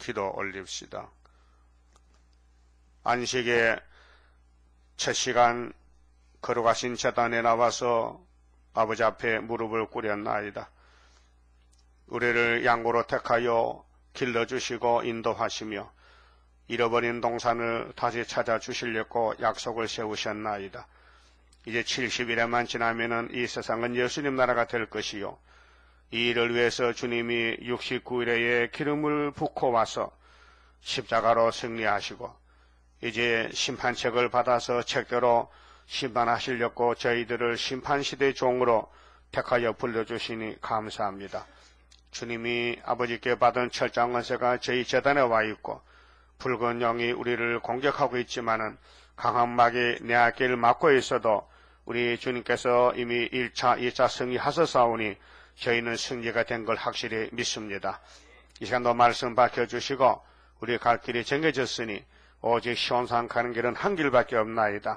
기도 올립시다. 안식의 첫 시간 거룩하신 제단에 나와서 아버지 앞에 무릎을 꿇였나이다. 우리를 양고로 택하여 길러주시고 인도하시며 잃어버린 동산을 다시 찾아주시려고 약속을 세우셨나이다. 이제 70일에만 지나면은 이 세상은 예수님 나라가 될 것이요. 이 일을 위해서 주님이 69일에 기름을 붓고 와서 십자가로 승리하시고 이제 심판책을 받아서 책대로 심판하시려고 저희들을 심판시대의 종으로 택하여 불러주시니 감사합니다. 주님이 아버지께 받은 철장 권세가 저희 제단에 와 있고 붉은 영이 우리를 공격하고 있지만은 강한 막이 내 앞길을 막고 있어도 우리 주님께서 이미 1차, 2차 승리하셨사오니 저희는 승리가 된 걸 확실히 믿습니다. 이 시간도 말씀 밝혀주시고 우리 갈 길이 정해졌으니 오직 시온산 가는 길은 한 길밖에 없나이다.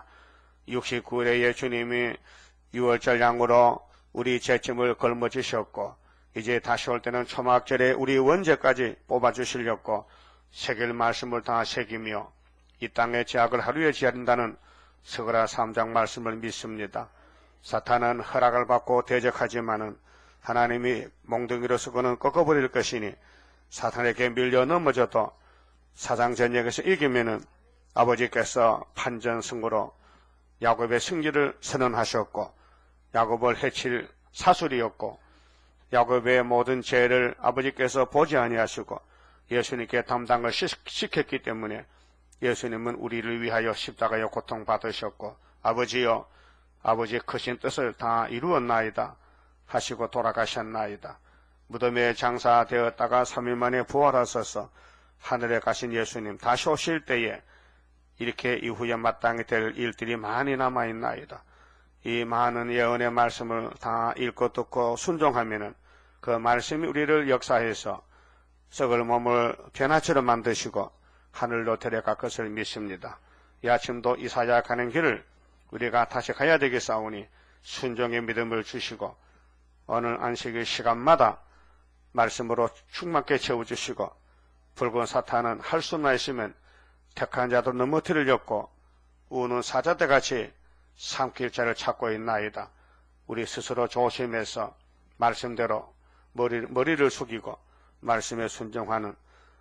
69일에 주님이 6월절 양으로 우리 죄짐을 걸머주셨고 이제 다시 올 때는 초막절에 우리 원죄까지 뽑아주시려고 새길 말씀을 다 새기며 이 땅의 죄악을 하루에 지하린다는 스가랴 3장 말씀을 믿습니다. 사탄은 허락을 받고 대적하지만은 하나님이 몽둥이로서 그는 꺾어버릴 것이니 사탄에게 밀려 넘어져도 사장 전역에서 이기면은 아버지께서 판전 승부로 야곱의 승리를 선언하셨고 야곱을 해칠 사술이었고 야곱의 모든 죄를 아버지께서 보지 아니하시고 예수님께 담당을 시켰기 때문에 예수님은 우리를 위하여 십자가에 고통받으셨고 아버지여 아버지의 크신 뜻을 다 이루었나이다 하시고 돌아가셨나이다. 무덤에 장사되었다가 3일 만에 부활하셔서 하늘에 가신 예수님 다시 오실 때에 이렇게 이후에 마땅히 될 일들이 많이 남아있나이다. 이 많은 예언의 말씀을 다 읽고 듣고 순종하면은 그 말씀이 우리를 역사해서 썩을 몸을 변화처럼 만드시고 하늘로 데려갈 것을 믿습니다. 이 아침도 이사야 가는 길을 우리가 다시 가야 되겠사오니 순종의 믿음을 주시고 어느 안식일 시간마다 말씀으로 충만케 채워주시고 붉은 사탄은 할 수만 있으면 택한 자도 넘어뜨리려고 우는 사자떼같이 삼킬 자를 찾고 있나이다. 우리 스스로 조심해서 말씀대로 머리를 숙이고 말씀에 순종하는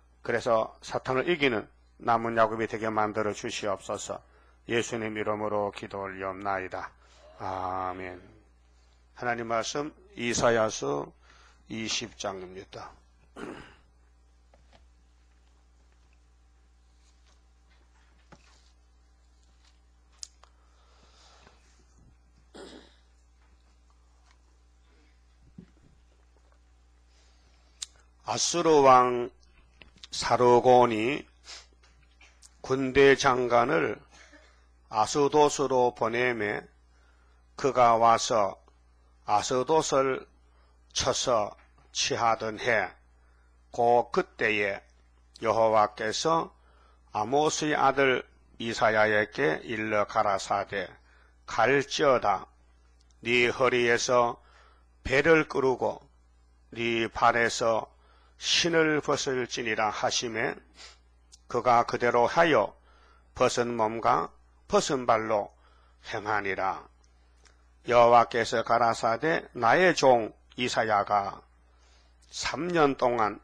그래서 사탄을 이기는 남은 야곱이 되게 만들어 주시옵소서. 예수님 이름으로 기도 올리옵나이다. 아멘. 하나님 말씀 이사야서 20장입니다. 아수르 왕 사르곤이 군대 장관을 아스도스로 보내매 그가 와서 아스도스를 쳐서 취하던 해 그때에 여호와께서 아모스의 아들 이사야에게 일러 가라사대 갈지어다 네 허리에서 배를 끄르고 네 발에서 신을 벗을지니라 하시매 그가 그대로 하여 벗은 몸과 벗은 발로 행하니라. 여호와께서 가라사대 나의 종 이사야가 3년 동안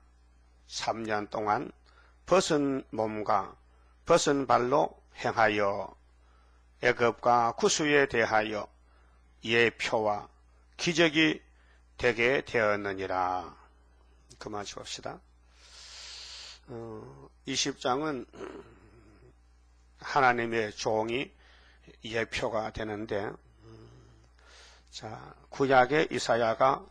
벗은 몸과 벗은 발로 행하여 애굽과 구스에 대하여 예표와 기적이 되게 되었느니라. 그만 줍시다. 20장은 하나님의 종이 예표가 되는데, 자, 구약의 이사야가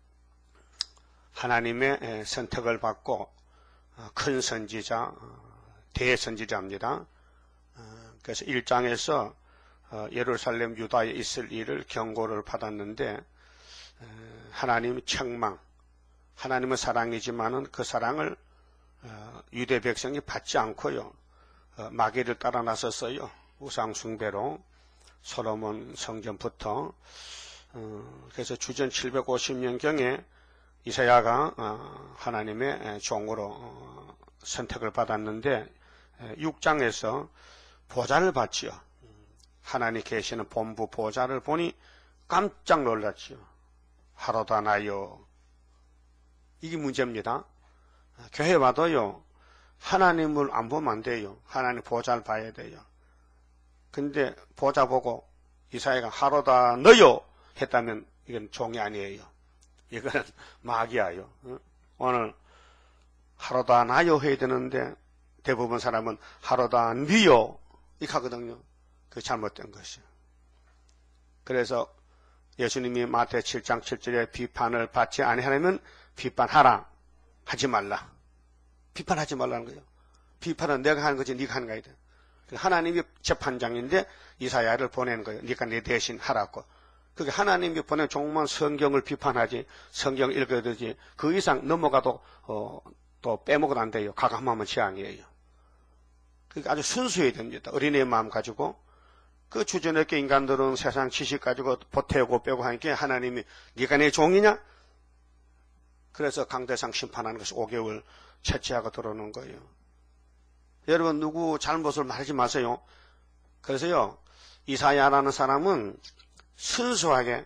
하나님의 선택을 받고 큰 선지자, 대선지자입니다. 그래서 1장에서 예루살렘 유다에 있을 일을 경고를 받았는데, 하나님 책망, 하나님은 사랑이지만은 그 사랑을 유대 백성이 받지 않고요. 마귀를 따라 나섰어요. 우상숭배로 솔로몬 성전부터. 그래서 주전 750년경에 이사야가 하나님의 종으로 선택을 받았는데 6장에서 보좌를 봤지요. 하나님 계시는 본부 보좌를 보니 깜짝 놀랐지요. 하로다나요. 이게 문제입니다. 교회 와도요, 하나님을 안 보면 안 돼요. 하나님 보좌를 봐야 돼요. 근데 보좌 보고 이사야가 하로다 너요 했다면 이건 종이 아니에요. 이거는 마귀야요. 오늘 하로다 나요 해야 되는데 대부분 사람은 하로다 니요 이렇게 하거든요. 그게 잘못된 것이에요. 그래서 예수님이 마태 7장 7절에 비판을 받지 아니하려면 비판하라 하지 말라. 비판하지 말라는 거예요. 비판은 내가 하는 거지 네가 하는 거야. 하나님이 재판장인데 이사야를 보내는 거예요. 네가 내 대신 하라고. 그게 하나님이 보낸 종만 성경을 비판하지 성경을 읽어야 되지 그 이상 넘어가도 또 빼먹어도 안 돼요. 가감하면 재앙이에요. 그러니까 아주 순수해야 됩니다. 어린애의 마음 가지고 그 주저넘게 인간들은 세상 지식 가지고 보태고 빼고 하니까 하나님이 네가 내 종이냐? 그래서 강대상 심판하는 것이 5개월 채취하고 들어오는 거예요. 여러분 누구 잘못을 말하지 마세요. 그래서요 이사야라는 사람은 순수하게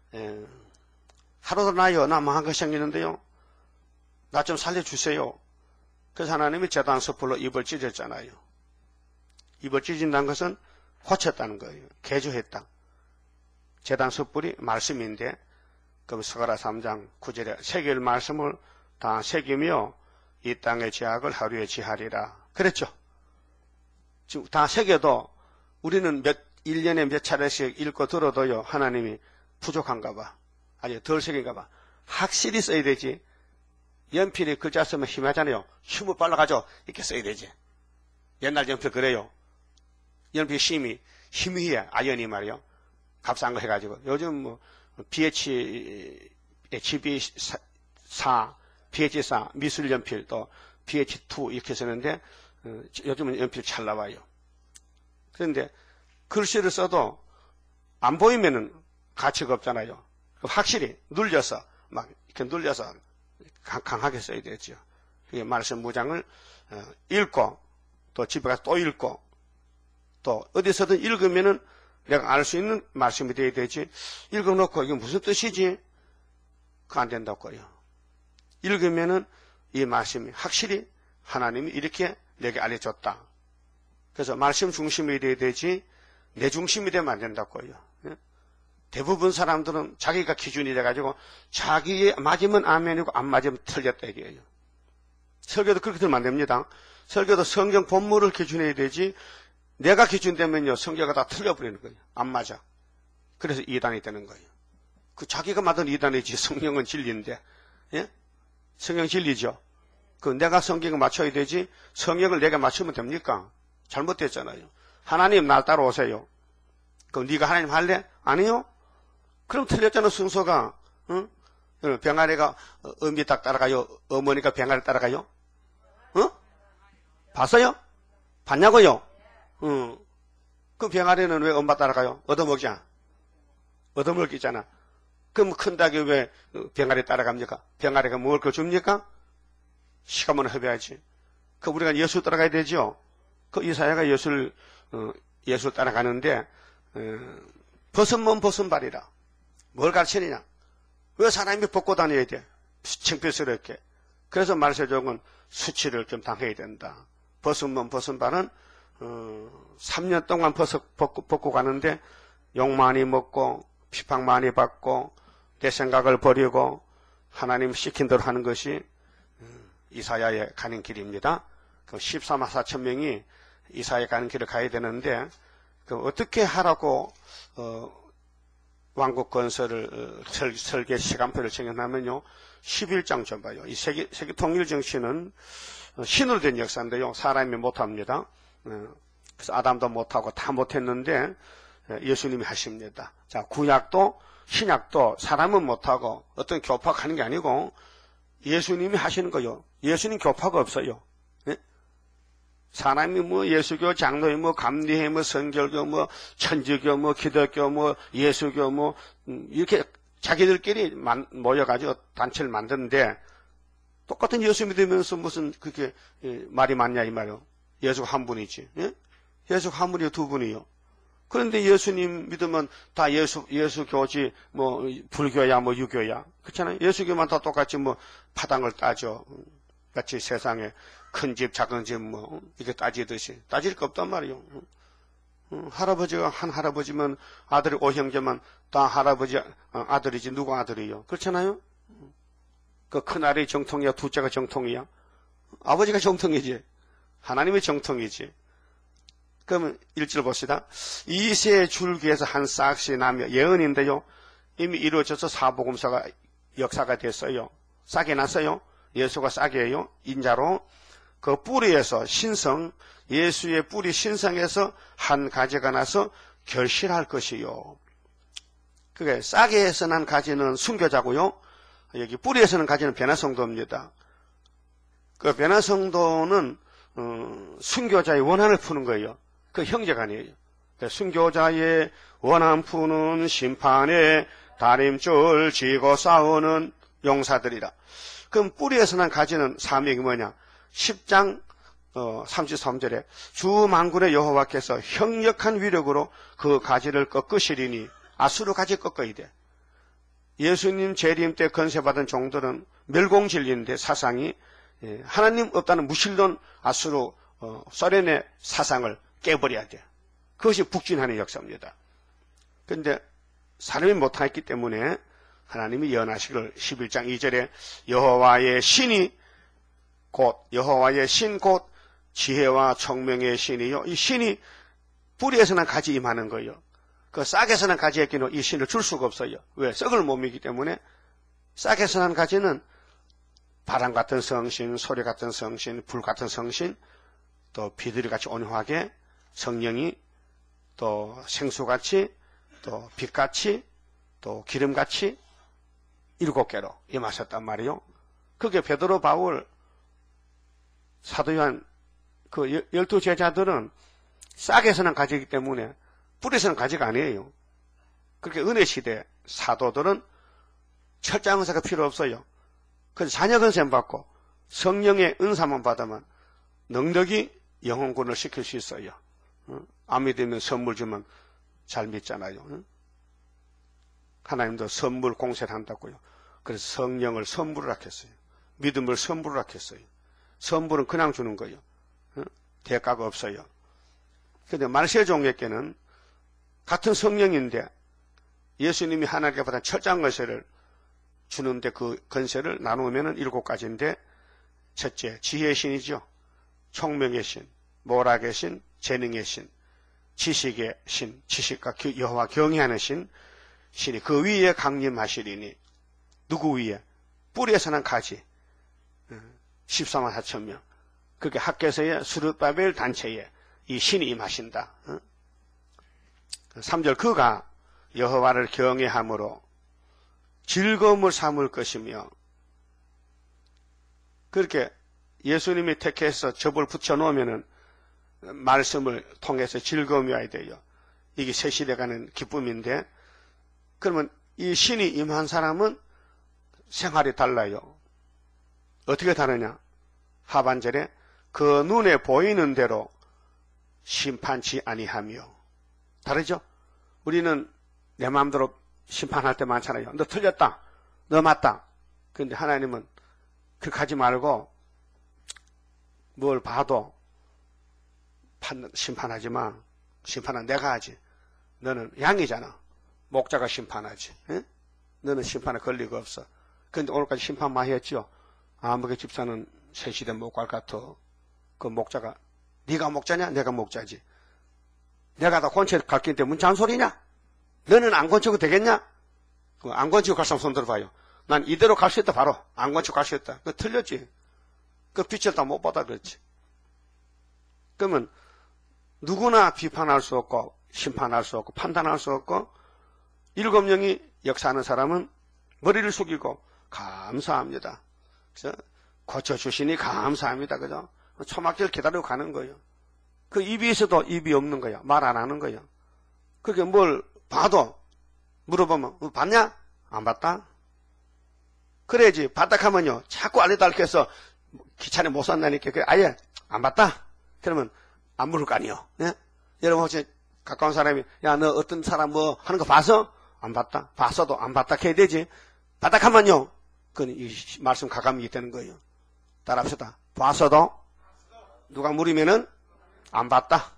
하루도 나요 나 망한 것이 생기는데요 나 좀 살려주세요. 그래서 하나님이 제단 숯불로 입을 찢었잖아요. 입을 찢은다는 것은 고쳤다는 거예요. 개조했다. 제단 숯불이 말씀인데 그럼 스가랴 3장 9절에 새길 말씀을 다 새기며 이 땅의 죄악을 하루에 지하리라. 그랬죠. 지금 다 새겨도 우리는 1년에 몇 차례씩 읽고 들어도요 하나님이 부족한가 봐. 아니 덜 새긴가 봐. 확실히 써야 되지. 연필이 글자 쓰면 힘하잖아요. 힘을 빨라가지고 이렇게 써야 되지. 옛날 연필 그래요. 연필 힘이 해. 아연이 말이요. 값싼 거 해가지고. 요즘 뭐 HB4, BH4 미술 연필 또 BH2 이렇게 쓰는데 요즘은 연필 잘 나와요. 그런데 글씨를 써도 안 보이면은 가치가 없잖아요. 확실히 눌려서 막 이렇게 눌려서 강하게 써야 되죠. 그게 말씀 무장을 읽고 또 집에 가서 또 읽고 또 어디서든 읽으면은 내가 알 수 있는 말씀이 되어야 되지. 읽어놓고 이게 무슨 뜻이지? 그거 안 된다고요. 읽으면은 이 말씀이 확실히 하나님이 이렇게 내게 알려줬다. 그래서 말씀 중심이 되어야 되지 내 중심이 되면 안 된다고요. 대부분 사람들은 자기가 기준이 돼가지고 자기에 맞으면 아멘이고 안 맞으면 틀렸다 얘기예요. 설교도 그렇게 들으면 안 됩니다. 설교도 성경 본문을 기준해야 되지 내가 기준되면요 성경가 다 틀려버리는 거예요. 안 맞아. 그래서 이단이 되는 거예요. 그 자기가 만든 이단이지 성경은 진리인데 예? 성경 진리죠. 그 내가 성경을 맞춰야 되지 성경을 내가 맞추면 됩니까? 잘못됐잖아요. 하나님 날 따라오세요. 그럼 네가 하나님 할래? 아니요. 그럼 틀렸잖아 순서가. 응? 병아리가 어미 딱 따라가요? 어머니가 병아리 따라가요? 응? 봤어요? 봤냐고요? 응. 그럼 병아리는 왜 엄마 따라가요? 얻어먹자. 얻어먹기잖아. 그럼 큰 닭이 왜 병아리 따라갑니까? 병아리가 먹을 거 줍니까? 시간만 허비하지. 그 우리가 예수 따라가야 되죠. 그 이사야가 예수를 따라가는데 벗은 몸 벗은 발이라. 뭘 가르치느냐? 왜 사람이 벗고 다녀야 돼? 창피스럽게. 그래서 말세종은 수치를 좀 당해야 된다. 벗은 몸 벗은 발은 3년 동안 벗고 가는데 욕 많이 먹고 비판 많이 받고 내 생각을 버리고 하나님 시킨 대로 하는 것이 이사야에 가는 길입니다. 그 14만 4천 명이 이사야에 가는 길을 가야 되는데 그 어떻게 하라고 왕국 건설을 설계 시간표를 정해놓으면요 11장 좀 봐요. 이 세계 통일 정신은 신으로 된 역사인데요 사람이 못합니다. 그래서 아담도 못하고 다 못했는데 예수님이 하십니다. 자 구약도 신약도 사람은 못하고 어떤 교파가 하는 게 아니고 예수님이 하시는 거요. 예수님 교파가 없어요. 네? 사람이 뭐 예수교, 장로회, 뭐 감리회, 뭐 성결교, 뭐 천주교, 뭐 기독교, 뭐 예수교, 뭐 이렇게 자기들끼리 모여가지고 단체를 만드는데 똑같은 예수 믿으면서 무슨 그렇게 말이 많냐 이 말이요. 예수가 한 분이지. 예? 예수가 한 분이요, 두 분이요. 그런데 예수님 믿으면 다 예수 교지, 뭐, 불교야, 뭐, 유교야. 그렇잖아요. 예수교만 다 똑같이 뭐, 파당을 따져. 같이 세상에 큰 집, 작은 집, 뭐, 이렇게 따지듯이. 따질 거 없단 말이요. 할아버지가 한 할아버지면 아들이 오형제만 다 할아버지 아들이지 누구 아들이요. 그렇잖아요. 그 큰아들이 정통이야, 둘째가 정통이야. 아버지가 정통이지. 하나님의 정통이지. 그러면 1절 봅시다. 이세 줄기에서 한 싹씩 나며 예언인데요. 이미 이루어져서 사복음서가 역사가 됐어요. 싹이 났어요. 예수가 싹이에요. 인자로 그 뿌리에서 신성, 예수의 뿌리 신성에서 한 가지가 나서 결실할 것이요. 그게 싹에서 난 가지는 순교자고요. 여기 뿌리에서 난 가지는 변화성도입니다. 그 변화성도는 순교자의 원한을 푸는 거예요. 그 형제간이에요. 순교자의 원한 푸는 심판에 다림줄 지고 싸우는 용사들이라. 그럼 뿌리에서 난 가지는 사명이 뭐냐? 10장 33절에 주 만군의 여호와께서 형력한 위력으로 그 가지를 꺾으시리니 아수르 가지 꺾어야 돼. 예수님 재림 때 건세받은 종들은 멸공진리인데 사상이 하나님 없다는 무신론 아수르 소련의 사상을 깨버려야 돼. 그것이 북진하는 역사입니다. 그런데 사람이 못하기 때문에 하나님이 연하시기를 11장 2절에 여호와의 신이 곧 여호와의 신 곧 지혜와 청명의 신이요. 이 신이 뿌리에서는 가지 임하는 거예요. 그 싹에서는 가지 있기는 이 신을 줄 수가 없어요. 왜? 썩을 몸이기 때문에 싹에서 난 가지는 바람 같은 성신, 소리 같은 성신, 불 같은 성신, 또 비둘기같이 온유하게 성령이 또 생수같이 또 빛같이 또 기름같이 7개로 임하셨단 말이에요. 그게 베드로 바울 사도 요한 그 12제자들은 싹에서는 가지이기 때문에 뿌리에서는 가지가 아니에요. 그렇게 은혜 시대 사도들은 철장 은사가 필요 없어요. 그래서 자녀 은사만 받고 성령의 은사만 받으면 능력이 영혼군을 시킬 수 있어요. 안 믿으면 선물 주면 잘 믿잖아요. 하나님도 선물 공세를 한다고요. 그래서 성령을 선물을 하겠어요. 믿음을 선물을 하겠어요. 선물은 그냥 주는 거예요. 대가가 없어요. 그런데 말세 종에게는 같은 성령인데 예수님이 하나님께 받은 철장 건세를 주는데 그 건세를 나누면 7가지인데 첫째 지혜의 신이죠. 총명의 신, 모락의 신, 재능의 신, 지식의 신, 지식과 여호와 경외하는 신, 신이 그 위에 강림하시리니 누구 위에? 뿌리에서 난 가지 14만 4천 명. 그렇게 학교에서의 스룹바벨 단체에 이 신이 임하신다. 3절 그가 여호와를 경외함으로 즐거움을 삼을 것이며 그렇게 예수님이 택해서 접을 붙여놓으면은 말씀을 통해서 즐거움이 와야 돼요. 이게 새 시대 가는 기쁨인데 그러면 이 신이 임한 사람은 생활이 달라요. 어떻게 다르냐? 하반절에 그 눈에 보이는 대로 심판치 아니하며 다르죠? 우리는 내 마음대로 심판할 때 많잖아요. 너 틀렸다. 너 맞다. 그런데 하나님은 그렇게 하지 말고 뭘 봐도 심판하지 마. 심판은 내가 하지. 너는 양이잖아. 목자가 심판하지. 에? 너는 심판에 걸리가 없어. 그런데 오늘까지 심판 많이 했죠. 아무개 집사는 새 시대 못 갈 것 같아. 그 목자가 네가 목자냐? 내가 목자지. 내가 다 권체 갈긴데 뭔 잔소리냐? 너는 안 권치고 되겠냐? 안 권치고 갈 사람 손 들어봐요. 난 이대로 갈 수 있다 바로. 안 권치고 갈 수 있다. 그 틀렸지. 그 빛을 다 못 받아 그렇지. 그러면 누구나 비판할 수 없고 심판할 수 없고 판단할 수 없고 7명이 역사하는 사람은 머리를 숙이고 감사합니다. 그래서 고쳐주시니 감사합니다. 그죠? 초막절 기다리고 가는 거예요. 그 입이 있어도 입이 없는 거야. 말 안 하는 거야. 그게 뭘 봐도 물어보면 봤냐? 안 봤다? 그래야지. 봤다 하면요. 자꾸 알려달게서 귀찮게 못 산다니까. 아예 안 봤다? 그러면 안 물을 거 아니에요. 예? 여러분 혹시 가까운 사람이 야, 너 어떤 사람 뭐 하는 거 봤어? 안 봤다. 봤어도 안 봤다 해야 되지. 봤다 하면요. 그건 이 말씀 가감이 되는 거예요. 따라합시다. 봤어도 누가 물으면은 안 봤다.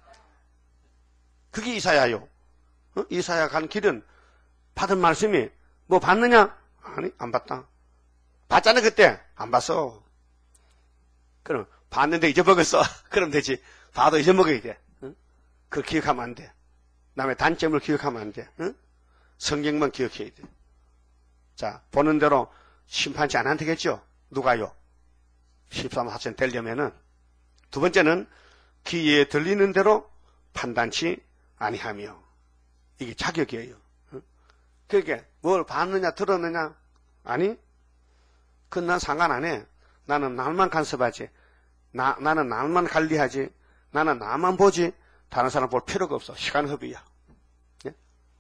그게 이사야요. 이사야 간 길은 받은 말씀이 뭐 봤느냐? 아니, 안 봤다. 봤잖아, 그때. 안 봤어. 그럼 봤는데 잊어먹었어. 그럼 되지. 봐도 잊어먹어야 돼. 응? 그걸 기억하면 안 돼. 남의 단점을 기억하면 안 돼. 응? 성경만 기억해야 돼. 자, 보는 대로 심판치 않아도 되겠죠? 누가요? 13사천 되려면은. 두 번째는 귀에 들리는 대로 판단치 아니하며. 이게 자격이에요. 응? 그러니까 뭘 봤느냐 들었느냐? 아니, 그건 난 상관 안 해. 나는 날만 간섭하지. 나는 날만 관리하지. 나는 나만 보지. 다른 사람 볼 필요가 없어. 시간 허비야. 예?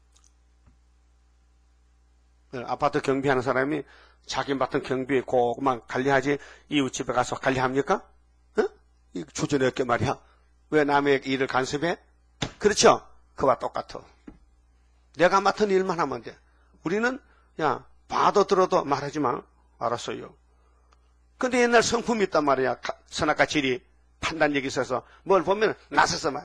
아파트 경비하는 사람이 자기 맡은 경비 그것만 관리하지 이웃집에 가서 관리합니까? 어? 이 주저넘게 말이야. 왜 남의 일을 간섭해? 그렇죠? 그와 똑같아. 내가 맡은 일만 하면 돼. 우리는 야 봐도 들어도 말하지 마. 알았어요. 근데 옛날 성품이 있단 말이야. 선악과 지리 판단력이 있어서 뭘 보면 나서서 말.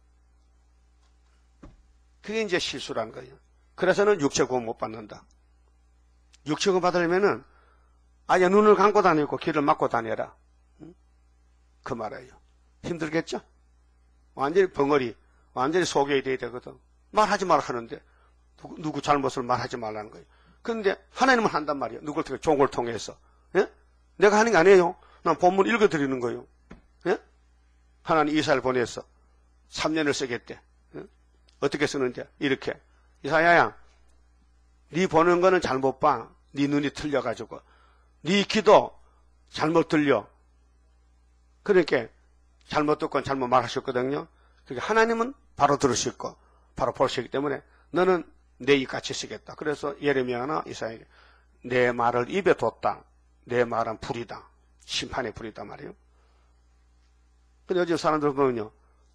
그게 이제 실수란 거예요. 그래서는 육체구원 못 받는다. 육체구원 받으려면은 아예 눈을 감고 다니고 귀를 막고 다녀라. 그 말이에요. 힘들겠죠? 완전히 벙어리, 완전히 속여야 돼야 되거든. 말하지 말라 하는데 누구 잘못을 말하지 말라는 거예요. 그런데 하나님은 한단 말이에요. 누굴 통해? 종을 통해서. 예? 내가 하는 게 아니에요. 난 본문 읽어드리는 거예요. 예? 하나님 이사야를 보내서 3년을 쓰겠대. 예? 어떻게 쓰는데? 이렇게. 이사야야, 네 보는 거는 잘못 봐. 네 눈이 틀려가지고. 네 귀도 잘못 들려. 그러니까 잘못 듣고 잘못 말하셨거든요. 그러니까 하나님은 바로 들으실 거, 바로 보시기 때문에 너는 내 입같이 쓰겠다. 그래서 예레미야나 이사야에게 내 말을 입에 뒀다. 내 말은 불이다. 심판의 불이다 말이에요. 근데 요즘 사람들 보면요.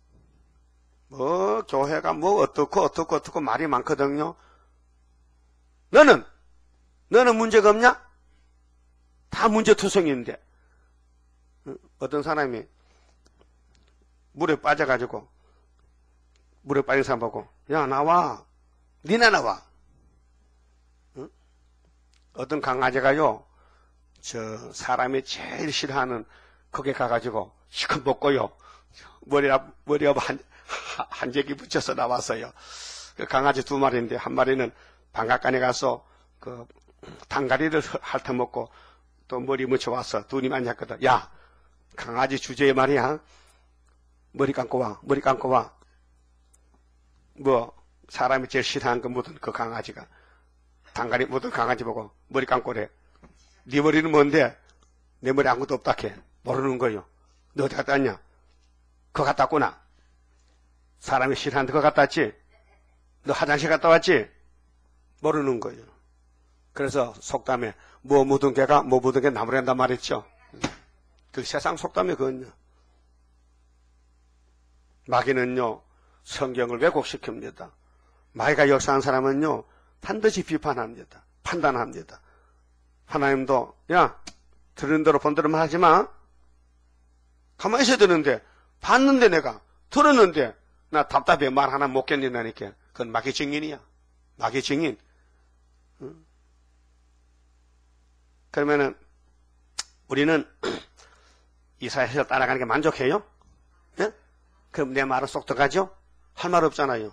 뭐 교회가 뭐 어떻고 말이 많거든요. 너는 문제가 없냐? 다 문제투성인데. 어떤 사람이 물에 빠져가지고 물에 빠진 사람 보고 야 나와. 니나 나와. 응? 어떤 강아지가요. 저 사람이 제일 싫어하는 거기에 가가지고 시큰 벗고요. 머리에 한 제기 붙여서 나왔어요. 그 강아지 두 마리인데 한 마리는 방앗간에 가서 그 당가리를 핥아먹고 또 머리 묻혀와서 둘이 만났거든. 야 강아지 주제에 말이야. 머리 감고 와. 머리 감고 와. 뭐 사람이 제일 싫어하는 거 묻은 그 강아지가 당가리 묻은 강아지 보고 머리 감고 그래. 네 머리는 뭔데? 내 머리 아무것도 없다 해. 모르는 거요. 너 어디 갔다 왔냐? 그거 갔다 왔구나. 사람이 싫어하는 거 갔다 왔지? 너 화장실 갔다 왔지? 모르는 거예요. 그래서 속담에 뭐 묻은 개가 뭐 묻은 게 나무랜단 말했죠. 그 세상 속담에 그건요. 마귀는요. 성경을 왜곡시킵니다. 마귀가 역사한 사람은요. 반드시 비판합니다. 판단합니다. 하나님도 야 들은 대로 본 대로만 하지 마. 가만히 있어야 되는데 봤는데 내가 들었는데 나 답답해 말 하나 못 견딘다니까. 그건 마귀 증인이야. 마귀 증인. 응? 그러면은 우리는 이사야를 따라가는 게 만족해요? 예? 그럼 내 말은 쏙 들어가죠? 할 말 없잖아요.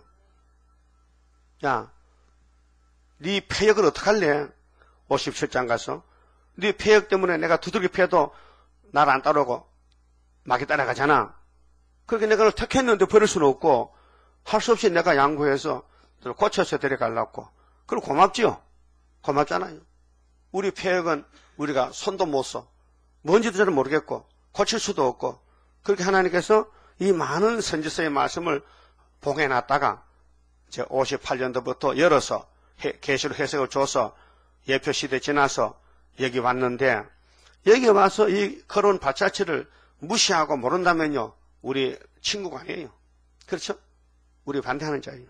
야, 네 폐역을 어떡할래? 57장 가서 네 폐역 때문에 내가 두들겨 패도 나를 안 따르고 마귀 따라가잖아. 그렇게 내가 널 택했는데 버릴 수는 없고 할 수 없이 내가 양보해서 고쳐서 데려가려고. 그럼 고맙지요? 고맙잖아요. 우리 폐역은 우리가 손도 못 써. 뭔지도 잘 모르겠고 고칠 수도 없고 그렇게 하나님께서 이 많은 선지서의 말씀을 봉해놨다가 제 58년도부터 열어서 계시록 해석을 줘서 예표시대 지나서 여기 왔는데 여기 와서 이 걸어온 발자취를 무시하고 모른다면요 우리 친구가 아니에요. 그렇죠? 우리 반대하는 자예요.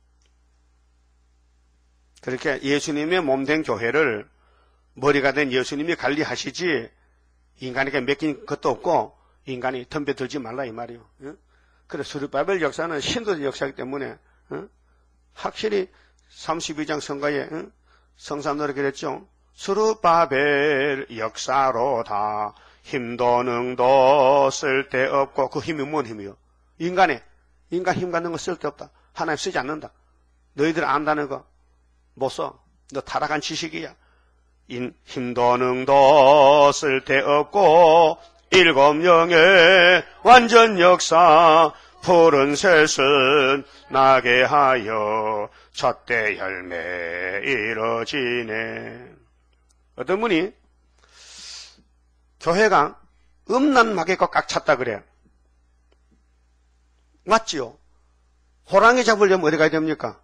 그렇게 예수님의 몸된 교회를 머리가 된 예수님이 관리하시지 인간에게 맡긴 것도 없고 인간이 덤벼들지 말라 이 말이에요. 그래서 수르바벨 역사는 신도의 역사이기 때문에 확실히 32장 성가에 성삼 노래 그랬죠. 수르바벨 역사로다 힘도 능도 쓸데없고 그 힘이 뭔 힘이요? 인간 힘 갖는 거 쓸데없다. 하나님 쓰지 않는다. 너희들 안다는 거 못 써. 너 타락한 지식이야. 힘도 능도 쓸데없고 일곱 영의 완전 역사 푸른 새순 나게 하여 첫대 열매 이뤄지네. 어떤 분이 교회가 음란마귀가 꽉 찼다 그래. 맞지요? 호랑이 잡으려면 어디 가야 됩니까?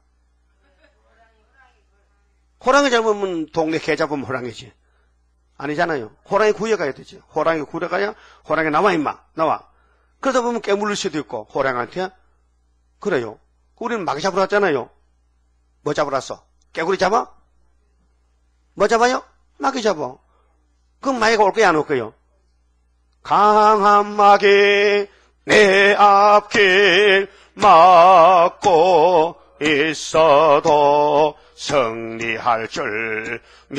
호랑이 잡으면 동네 개 잡으면 호랑이지. 아니잖아요. 호랑이 구해가야 되지. 호랑이 구해가야 호랑이 나와 임마. 나와. 그러다 보면 깨물릴 수도 있고 호랑이한테 그래요. 우리는 마귀 잡으러 왔잖아요. 뭐 잡으러 왔어? 깨구리 잡아? 뭐 잡아요? 마귀 잡아. 그럼 마귀가 올 거야 안 올 거요? 강한 마귀 내 앞길 막고 있어도 승리할 줄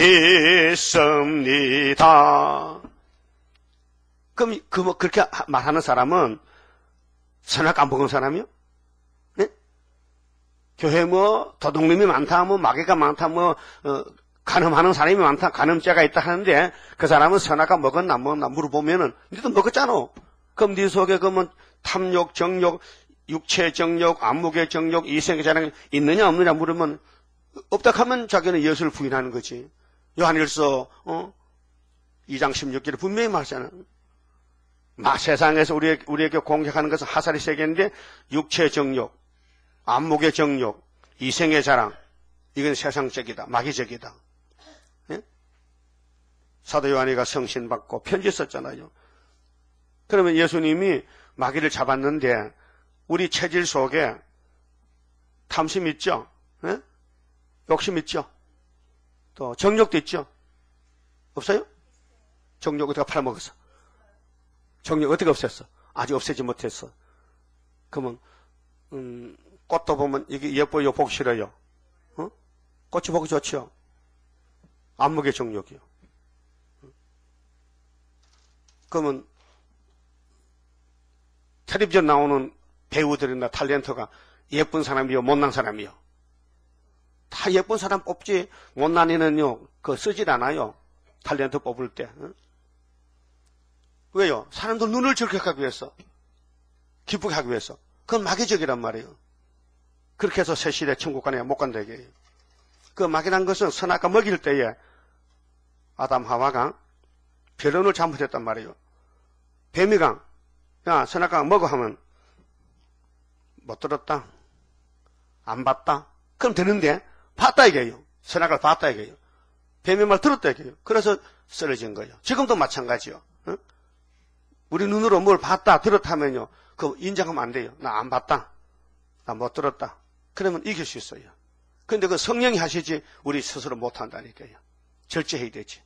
믿습니다. 그럼 그렇게 말하는 사람은 선악 안 먹은 사람이요? 네? 교회 뭐 도둑놈이 많다, 뭐 마귀가 많다, 뭐 간음하는 사람이 많다, 간음죄가 있다 하는데 그 사람은 선악과 먹었나 먹었나 물어보면은 니도 먹었잖아. 그럼 네 속에 그러면 탐욕, 정욕, 육체 정욕, 안목의 정욕, 이생의 자랑 있느냐 없느냐 물으면 없다 하면 자기는 예수를 부인하는 거지. 요한일서 2장 16절에 분명히 말하잖아. 세상에서 우리에게 공격하는 것은 하살의 세계인데 육체 정욕, 안목의 정욕, 이생의 자랑 이건 세상적이다. 마귀적이다. 예? 사도 요한이가 성신 받고 편지 썼잖아요. 그러면 예수님이 마귀를 잡았는데 우리 체질 속에 탐심 있죠? 예? 욕심 있죠? 또 정욕도 있죠? 없어요? 정욕 어떻게 팔아먹었어? 정욕 어떻게 없앴어? 아직 없애지 못했어. 그러면 꽃도 보면 이게 예뻐요, 보기 싫어요? 꽃이 보기 좋죠? 안목의 정욕이요. 그러면 텔레비전 나오는 배우들이나 탤런트가 예쁜 사람이요, 못난 사람이요? 다 예쁜 사람 뽑지 못난 애는요, 쓰질 않아요. 탤런트 뽑을 때. 왜요? 사람들 눈을 즐겁게 하기 위해서, 기쁘게 하기 위해서. 그건 마귀적이란 말이에요. 그렇게 해서 새 시대 천국 가냐 못 간다 이게요. 그 마귀란 것은 선악과 먹일 때에 아담 하와가 결혼을 잘못했단 말이에요. 뱀이가 야 선악과 먹어 하면 못 들었다, 안 봤다. 그럼 되는데 봤다 이게요. 선악을 봤다 이게요. 뱀의 말 들었다 이게요. 그래서 쓰러진 거예요. 지금도 마찬가지요. 응? 우리 눈으로 뭘 봤다 들었다면요, 그거 인정하면 안 돼요. 나 안 봤다, 나 못 들었다. 그러면 이길 수 있어요. 근데 그 성령이 하시지 우리 스스로 못한다니까요. 절제해야 되지.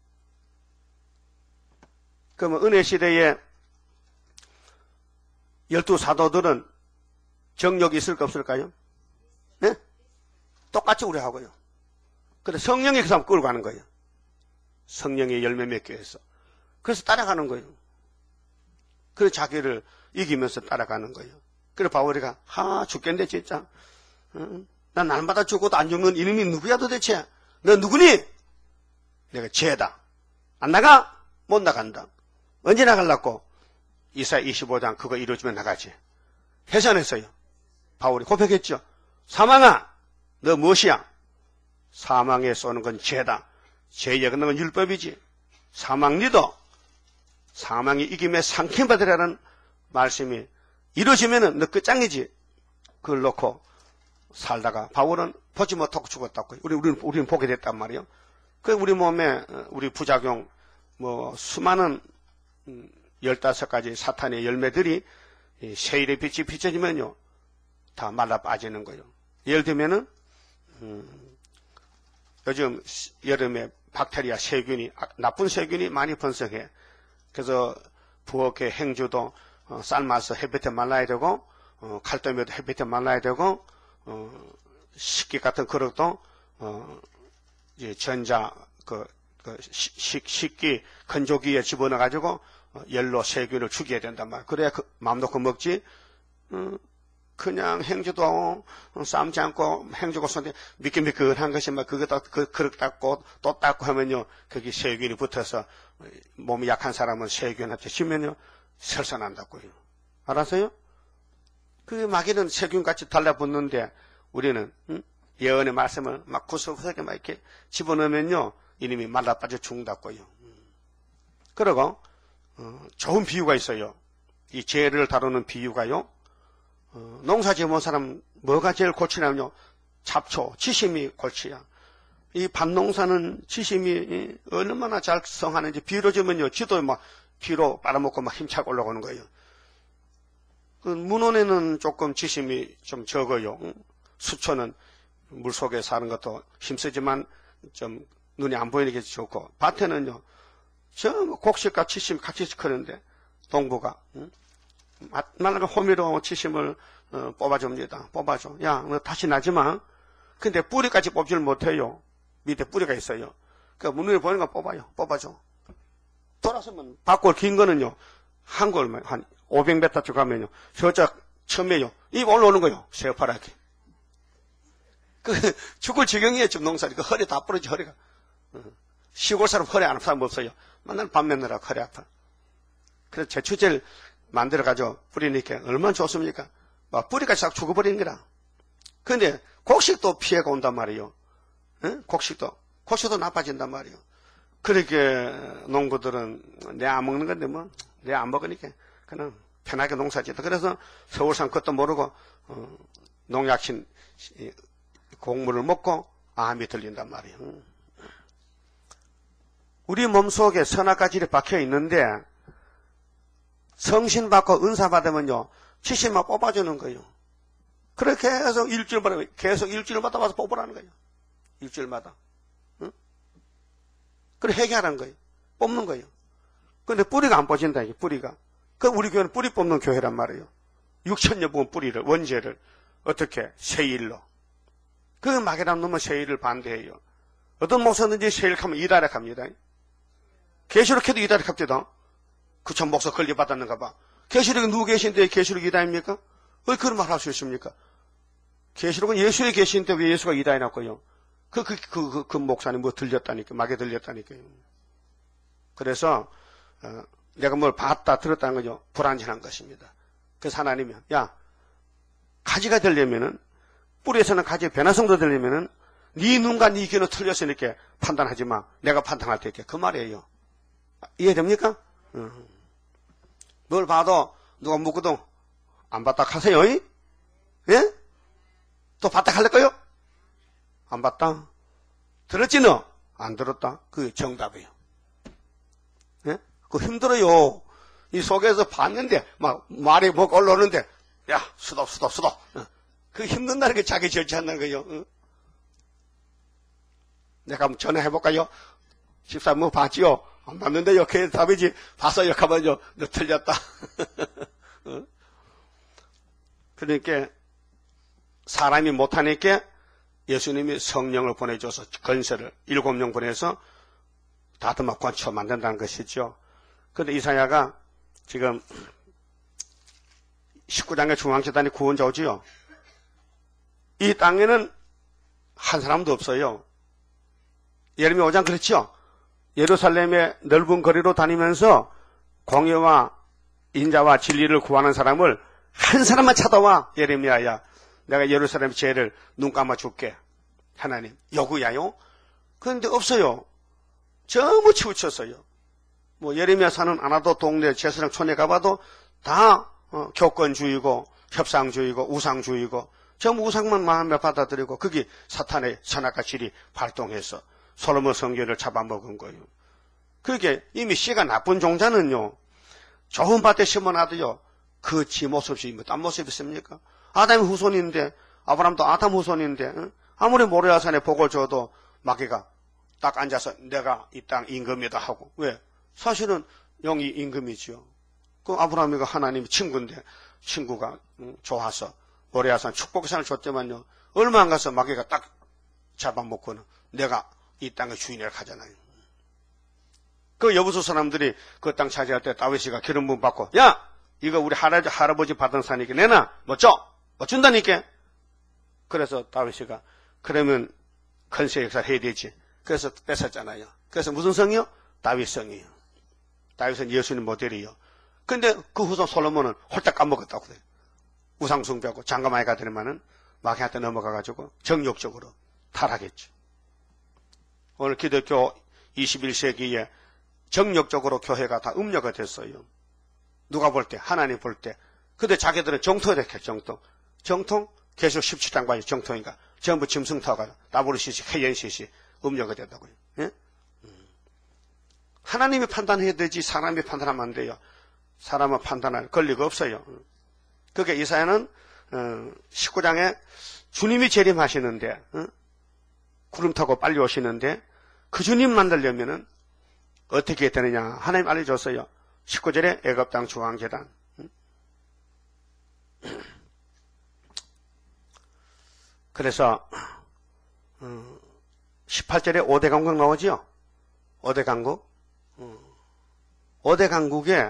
그러면 은혜 시대에 12사도들은 정욕이 있을까 없을까요? 네? 똑같이 우리하고요. 근데 성령이 그 사람 끌고 가는 거예요. 성령의 열매 맺기 위해서. 그래서 따라가는 거예요. 그래서 자기를 이기면서 따라가는 거예요. 그래서 바울이가 죽겠네 진짜. 난 날마다 죽어도 안 죽는 이놈이 누구야 도대체? 너 누구니? 내가 죄다. 안 나가? 못 나간다. 언제 나가려고? 이사야 25장 그거 이루어지면 나가지. 해산했어요. 바울이 고백했죠. 사망아, 너 무엇이야? 사망에 쏘는 건 죄다. 죄에 걷는 건 율법이지. 사망 니도 사망이 이김에 상심받으라는 말씀이 이루어지면은 너 끝장이지. 그걸 놓고 살다가 바울은 보지 못하고 죽었다고. 우리는 보게 됐단 말이에요. 그 우리 몸에 우리 부작용 수많은 15가지 사탄의 열매들이 세일의 빛이 비춰지면요 다 말라 빠지는 거예요. 예를 들면은 요즘 여름에 박테리아 세균이 나쁜 세균이 많이 번성해. 그래서 부엌에 행주도 삶아서 햇볕에 말라야 되고 칼도미도 햇볕에 말라야 되고 식기 같은 그릇도 이제 전자 식기 건조기에 집어넣어 가지고 열로 세균을 죽여야 된단 말이야. 그래야 마음 놓고 먹지. 그냥 행주도 삶지 않고 행주고 손에 미끈미끈한 것이 막 그거 그릇 닦고 또 닦고 하면요 거기 세균이 붙어서 몸이 약한 사람은 세균한테 씹면요 설사난다고요. 알았어요? 그 마귀는 세균같이 달라붙는데 우리는 예언의 말씀을 막 구석구석에 막 이렇게 집어넣으면요 이놈이 말라빠져 죽는다고요. 그리고 좋은 비유가 있어요. 이 죄를 다루는 비유가요. 농사 지어본 사람 뭐가 제일 골치냐면요. 잡초, 지심이 골치야. 이 밭농사는 지심이 얼마나 잘 성하는지 비로 지면요. 지도 막 비로 빨아먹고 막 힘차게 올라오는 거예요. 그 문온에는 조금 지심이 좀 적어요. 수초는 물속에 사는 것도 힘쓰지만 좀 눈이 안 보이는 게 좋고 밭에는요. 저 곡식과 지심 같이 크는데 동부가 만약에 호미로 지심을 뽑아줍니다. 뽑아줘. 야, 너 다시 나지마. 근데 뿌리까지 뽑지를 못해요. 밑에 뿌리가 있어요. 그 눈에 보이는 거 뽑아요. 뽑아줘. 돌아서면 밭골 긴 거는요. 한 골, 한 500m 쭉 가면요. 저쪽 처음에요. 이 올라오는 거요. 새파랗게. 죽을 지경이에요. 지금 농사리. 그 허리 다 부러지, 허리가. 시골 사람 허리 안 아픈 사람 없어요. 맨날 밥 먹느라 허리 아파. 그래서 제초제를 만들어가지고 뿌리니까 얼마나 좋습니까? 막 뿌리까지 싹 죽어버리는 거라. 그런데 곡식도 피해가 온단 말이에요. 응? 곡식도 나빠진단 말이에요. 그렇게 농부들은 내 안 먹는 건데 뭐 내 안 먹으니까 그냥 편하게 농사 짓다. 그래서 서울산 것도 모르고 농약신 곡물을 먹고 암이 들린단 말이에요. 우리 몸속에 선악과질이 박혀 있는데 성신 받고 은사 받으면요 70만 뽑아주는 거예요. 그렇게 해서 일주일마다 계속 일주일마다 와서 뽑으라는 거예요. 일주일마다. 응? 그래 회개하라는 거예요. 뽑는 거예요. 그런데 뿌리가 안 뽑힌다 이게 뿌리가. 그 우리 교회는 뿌리 뽑는 교회란 말이에요. 6천여 번 뿌리를 원죄를 어떻게 세일로. 그 마귀라는 놈은 세일을 반대해요. 어떤 목사든지 세일 하면 이달에 갑니다. 계시록해도 이달에 갑니다. 그참 목사 권리받았는가 봐. 계시록에 누구 계신데 계시록이 이다입니까? 왜 그런 말 할 수 있습니까? 계시록은 예수의 계시인데 왜 예수가 이다에 났고요? 그 목사님 뭐 들렸다니까, 마귀 들렸다니까요. 그래서, 내가 뭘 봤다, 들었다는 거죠. 불완전한 것입니다. 그래서 하나님이, 야, 가지가 되려면은, 뿌리에서는 가지의 변화성도 되려면은, 네 눈과 네 귀는 틀렸으니까 판단하지 마. 내가 판단할 테니까. 그 말이에요. 이해됩니까? 뭘 봐도 누가 묻고도 안 봤다 하세요? 예? 또 봤다 할래 거요? 안 봤다. 들었지 너? 안 들었다. 그게 정답이에요. 예? 그거 힘들어요. 이 속에서 봤는데 막 말이 뭐 올라오는데 야 수도. 그 힘든다는 게 자기 절제한다는 거예요. 내가 한번 전화해볼까요? 집사님 뭐 봤지요? 안 봤는데요. 그게 답이지. 봤어요. 가면요. 너 틀렸다. 그러니까 사람이 못하니까 예수님이 성령을 보내줘서 건설을 7명 보내서 다듬어 고쳐 만든다는 것이죠. 그런데 이사야가 지금 19장의 중앙재단이 구원자 오지요. 이 땅에는 한 사람도 없어요. 예레미야 5장 그렇죠? 예루살렘의 넓은 거리로 다니면서 공의와 인자와 진리를 구하는 사람을 한 사람만 찾아와. 예레미야야, 내가 예루살렘 죄를 눈 감아 줄게. 하나님 요구야요. 그런데 없어요. 전부 치우쳤어요. 뭐 예레미야 사는 아나도 동네 제사장 촌에 가봐도 다 교권주의고 협상주의고 우상주의고 전부 우상만 마음에 받아들이고 거기 사탄의 선악과 질이 발동해서 솔로몬 성전을 잡아먹은 거예요. 그게 이미 씨가 나쁜 종자는요, 좋은 밭에 심어놔도요, 그 지 모습이 뭐 딴 모습이 있습니까? 아담의 후손인데, 아브라함도 아담 후손인데, 응? 아무리 모리아산에 복을 줘도 마귀가 딱 앉아서 내가 이 땅 임금이다 하고. 왜? 사실은 영이 임금이지요. 그 아브라함이가 하나님의 친구인데, 친구가 좋아서 모리아산 축복산을 줬더만요, 얼마 안 가서 마귀가 딱 잡아먹고는 내가 이 땅의 주인이라 하잖아요. 그 여부수 사람들이 그 땅 차지할 때 다윗이가 기름 부음 받고, 야! 이거 우리 할아버지 받은 산이니까 내놔! 뭐 줘! 뭐 준다니까! 그래서 다윗이가, 그러면 건세 역사를 해야 되지. 그래서 뺏었잖아요. 그래서 무슨 성이요? 다윗성이요. 다윗은 예수님 모델이요. 근데 그 후손 솔로몬은 홀딱 까먹었다고 그래요. 우상숭배하고 장가 많이 가더니만은 마귀한테 넘어가가지고 정욕적으로 타락했죠. 오늘 기독교 21세기에 정력적으로 교회가 다 음료가 됐어요. 누가 볼 때, 하나님 볼 때. 근데 자기들은 정통이 됐겠죠, 정통. 정통? 계속 17장 봐요, 정통인가. 전부 짐승터가 WCC, KNCC 음료가 됐다고요. 예? 하나님이 판단해야 되지, 사람이 판단하면 안 돼요. 사람은 판단할 권리가 없어요. 그게 이사야는 19장에 주님이 재림하시는데, 구름 타고 빨리 오시는데, 그 주님 만나려면은 어떻게 되느냐. 하나님 알려줬어요. 19절에 애굽 땅 중앙재단. 그래서 18절에 5대 강국 나오지요. 5대 강국. 5대 강국에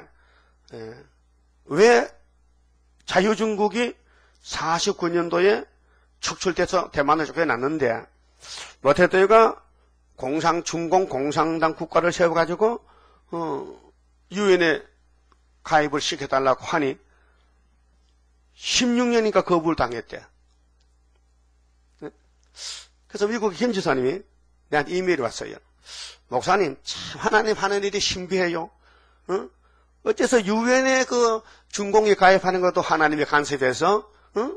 왜 자유중국이 49년도에 축출돼서 대만을 쫓겨났는데 모태도가 중공 공산당 국가를 세워가지고 유엔에 가입을 시켜달라고 하니 16년이니까 거부를 당했대. 그래서 미국 김 지사님이 내한테 이메일이 왔어요. 목사님, 참 하나님 하는 일이 신비해요. 어째서 유엔에 그 중공이 가입하는 것도 하나님이 간섭해서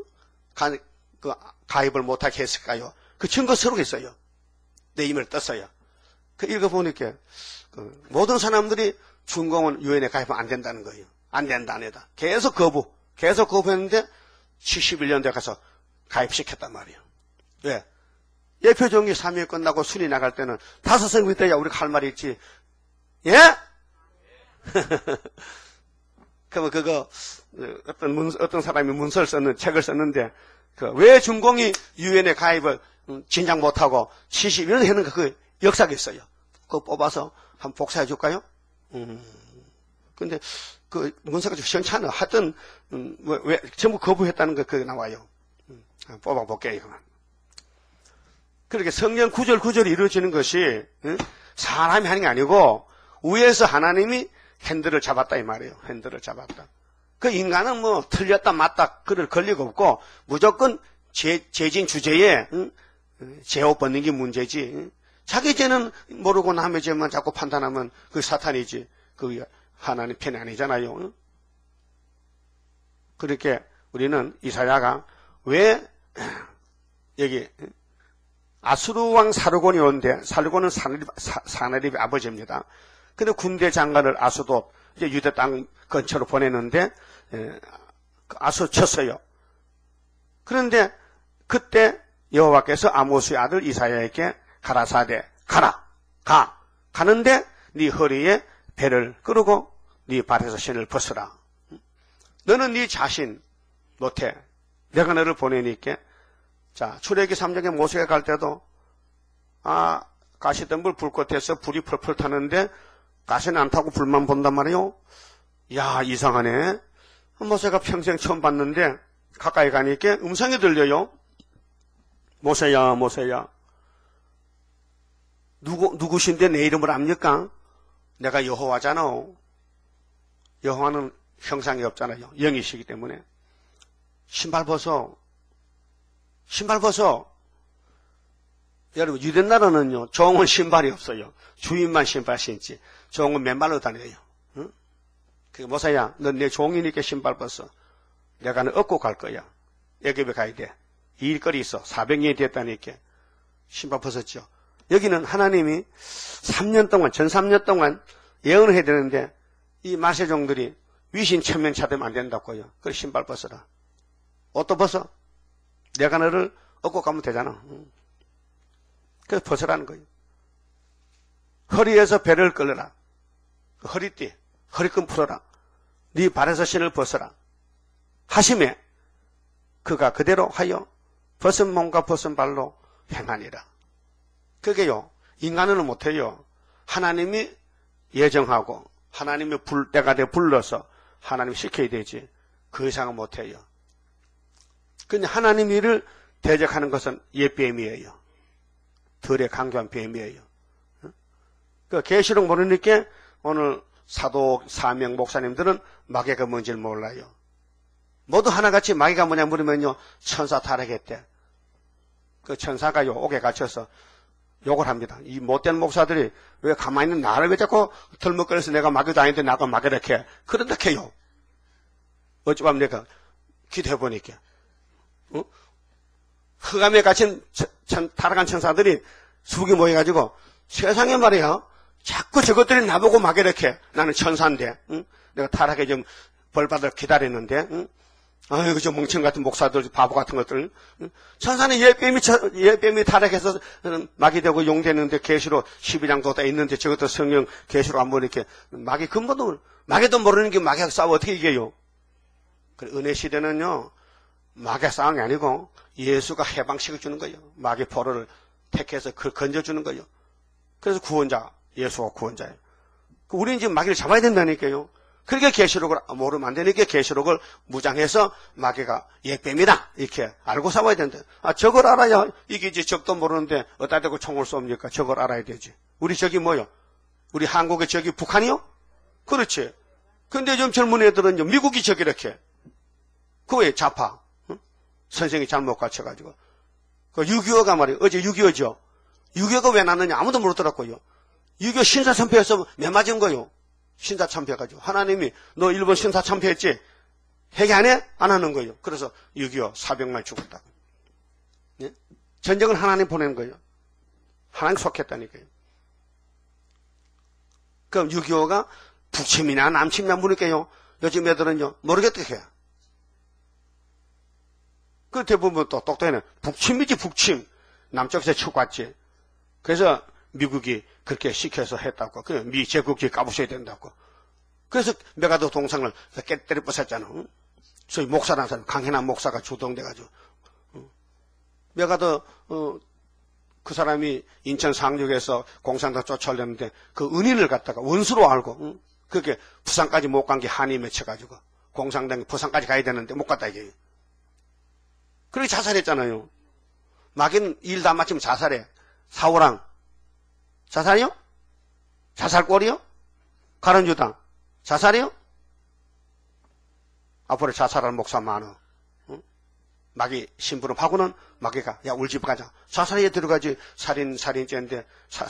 가입을 못하게 했을까요? 그 증거 서로 있어요. 내 이메일 떴어요. 그 읽어보니까 모든 사람들이 중공은 유엔에 가입하면 안 된다는 거예요. 안 된다, 안 된다. 계속 거부했는데 71년도에 가서 가입시켰단 말이에요. 왜? 예표종이 3일 끝나고 순위 나갈 때는 5성 있다야 우리가 할 말이 있지. 예? 그러면 그거 어떤 사람이 문서를 썼는 책을 썼는데 왜 중공이 유엔에 가입을 진작 못하고 71년 했는가 그 역사가 있어요. 그거 뽑아서 한번 복사해 줄까요? 근데 그 문서가 좀 시원찮아. 하여튼 왜 전부 거부했다는 거 그게 나와요. 뽑아볼게요 이거만. 그렇게 성경 구절구절이 이루어지는 것이 사람이 하는 게 아니고 위에서 하나님이 핸들을 잡았다 이 말이에요. 핸들을 잡았다. 그 인간은 뭐 틀렸다 맞다 그럴 권리가 없고 무조건 죄진 주제에 제호 벗는 게 문제지. 자기 죄는 모르고 남의 죄만 자꾸 판단하면 그 사탄이지. 그 하나님 편이 아니잖아요. 그렇게 우리는 이사야가 왜 여기 아수르 왕 사르곤이 오는데 사르곤은 사나립의 아버지입니다. 근데 군대 장관을 아수도 이제 유대 땅 근처로 보내는데 아수 쳤어요. 그런데 그때 여호와께서 아모스의 아들 이사야에게 가라사대 가라 가는데 네 허리에 배를 끌고 네 발에서 신을 벗으라. 너는 네 자신 못해. 내가 너를 보내니까. 자, 출애기 3장에 모세가 갈 때도 가시덤불 불꽃에서 불이 펄펄 타는데 가시는 안 타고 불만 본단 말이에요. 야, 이상하네. 모세가 평생 처음 봤는데 가까이 가니까 음성이 들려요. 모세야, 모세야. 누구신데 내 이름을 압니까? 내가 여호와잖아. 여호와는 형상이 없잖아요. 영이시기 때문에. 신발 벗어. 신발 벗어. 여러분, 유대 나라는요, 종은 신발이 없어요. 주인만 신발 신지. 종은 맨발로 다녀요. 응? 모세야, 넌 내 종이니까 신발 벗어. 내가 너 업고 갈 거야. 애굽에 가야 돼. 일거리 있어. 400년이 됐다니까. 신발 벗었죠. 여기는 하나님이 3년 동안, 전 3년 동안 예언을 해야 되는데 이 마세종들이 위신 천면차 되면 안 된다고요. 그래 신발 벗어라. 옷도 벗어. 내가 너를 얻고 가면 되잖아. 그래서 벗으라는 거예요. 허리에서 배를 끌어라. 허리띠, 허리끈 풀어라. 네 발에서 신을 벗어라. 하심에 그가 그대로 하여 벗은 몸과 벗은 발로 행하니라. 그게요, 인간은 못해요. 하나님이 예정하고 하나님이 때가 돼 불러서 하나님이 시켜야 되지. 그 이상은 못해요. 근데 하나님 일을 대적하는 것은 옛뱀이에요. 덜의 강교한 뱀이에요. 그 계시록 모르니까 오늘 사도 사명 목사님들은 마귀가 뭔지를 몰라요. 모두 하나같이 마귀가 뭐냐 물으면요, 천사 타락했대. 그 천사가요, 옥에 갇혀서 욕을 합니다. 이 못된 목사들이 왜 가만히 있는 나를 왜 자꾸 덜먹거려서 내가 마귀도 아닌데 나가 마귀를 해. 그런다 해요. 어찌보면 내가 기도해보니까. 흑암에 갇힌 타락한 천사들이 수국이 모여가지고 세상에 말이야. 자꾸 저것들이 나보고 마귀를 해. 나는 천사인데. 내가 타락에 좀 벌받을 기다렸는데. 아이고, 저 멍청 같은 목사들, 바보 같은 것들. 천사는 예뱀이 타락해서 마귀 되고 용 되는데 계시록 12장도 다 있는데 저것도 성경 계시록 안 보니까 마귀 근본도, 마귀도 모르는 게 마귀하고 싸워 어떻게 이겨요? 그래, 은혜 시대는요, 마귀 싸움이 아니고 예수가 해방시켜 주는 거예요. 마귀 포로를 택해서 그걸 건져주는 거예요. 그래서 구원자, 예수가 구원자예요. 우리는 지금 마귀를 잡아야 된다니까요. 그러니까 계시록을 모르면 안 되니까 계시록을 무장해서 마귀가 옛뱀이다 이렇게 알고 싸워야 된다. 저걸 알아야 이게 이제 적도 모르는데 어디다 대고 총을 쏩니까? 저걸 알아야 되지. 우리 저기 뭐요? 우리 한국의 저기 북한이요? 그렇지. 근데 좀 젊은 애들은요, 미국이 저기 이렇게. 그거 왜 좌파? 응? 선생이 잘못 가르쳐가지고. 그 6.25가 말이에요. 어제 6.25죠. 6.25가 왜 났느냐 아무도 모르더라고요. 6.25 신사참배해서 매 맞은 거요. 신사참배해가지고. 하나님이 너 일본 신사참배했지? 회개 안 해? 안 하는 거예요. 그래서 6.25 400만 죽었다고. 예? 전쟁은 하나님 보낸 거예요. 하나님 속했다니까요. 그럼 6.25가 북침이나 남침이나 물을게요. 요즘 애들은요, 모르겠다 해요. 그 대부분 또 똑똑해는 북침이지, 북침. 남쪽에서 치고 왔지. 그래서 미국이 그렇게 시켜서 했다고. 그 미 제국주의 까부셔야 된다고. 그래서 메가더 동상을 깨뜨려 부쉈잖아. 소위 목사라는 사람, 강현한 목사가 주동돼가지고. 메가더, 그 사람이 인천 상륙에서 공산당 쫓아올렸는데 그 은인을 갖다가 원수로 알고, 그렇게 부산까지 못 간 게 한이 맺혀가지고 공산당이 부산까지 가야 되는데 못 갔다 이게. 그렇게 자살했잖아요. 마귀는 일 다 마치면 자살해. 사우랑. 자살이요? 자살골이요? 가론유다. 자살이요? 앞으로 자살하는 목사 많어. 응? 마귀 심부름하고는 마귀가 야 우리 집 가자. 자살에 들어가지. 살인죄인데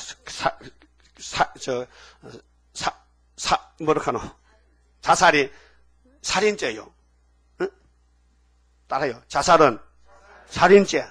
뭐라카노? 자살이 살인죄요. 응? 따라요. 자살은 살인죄.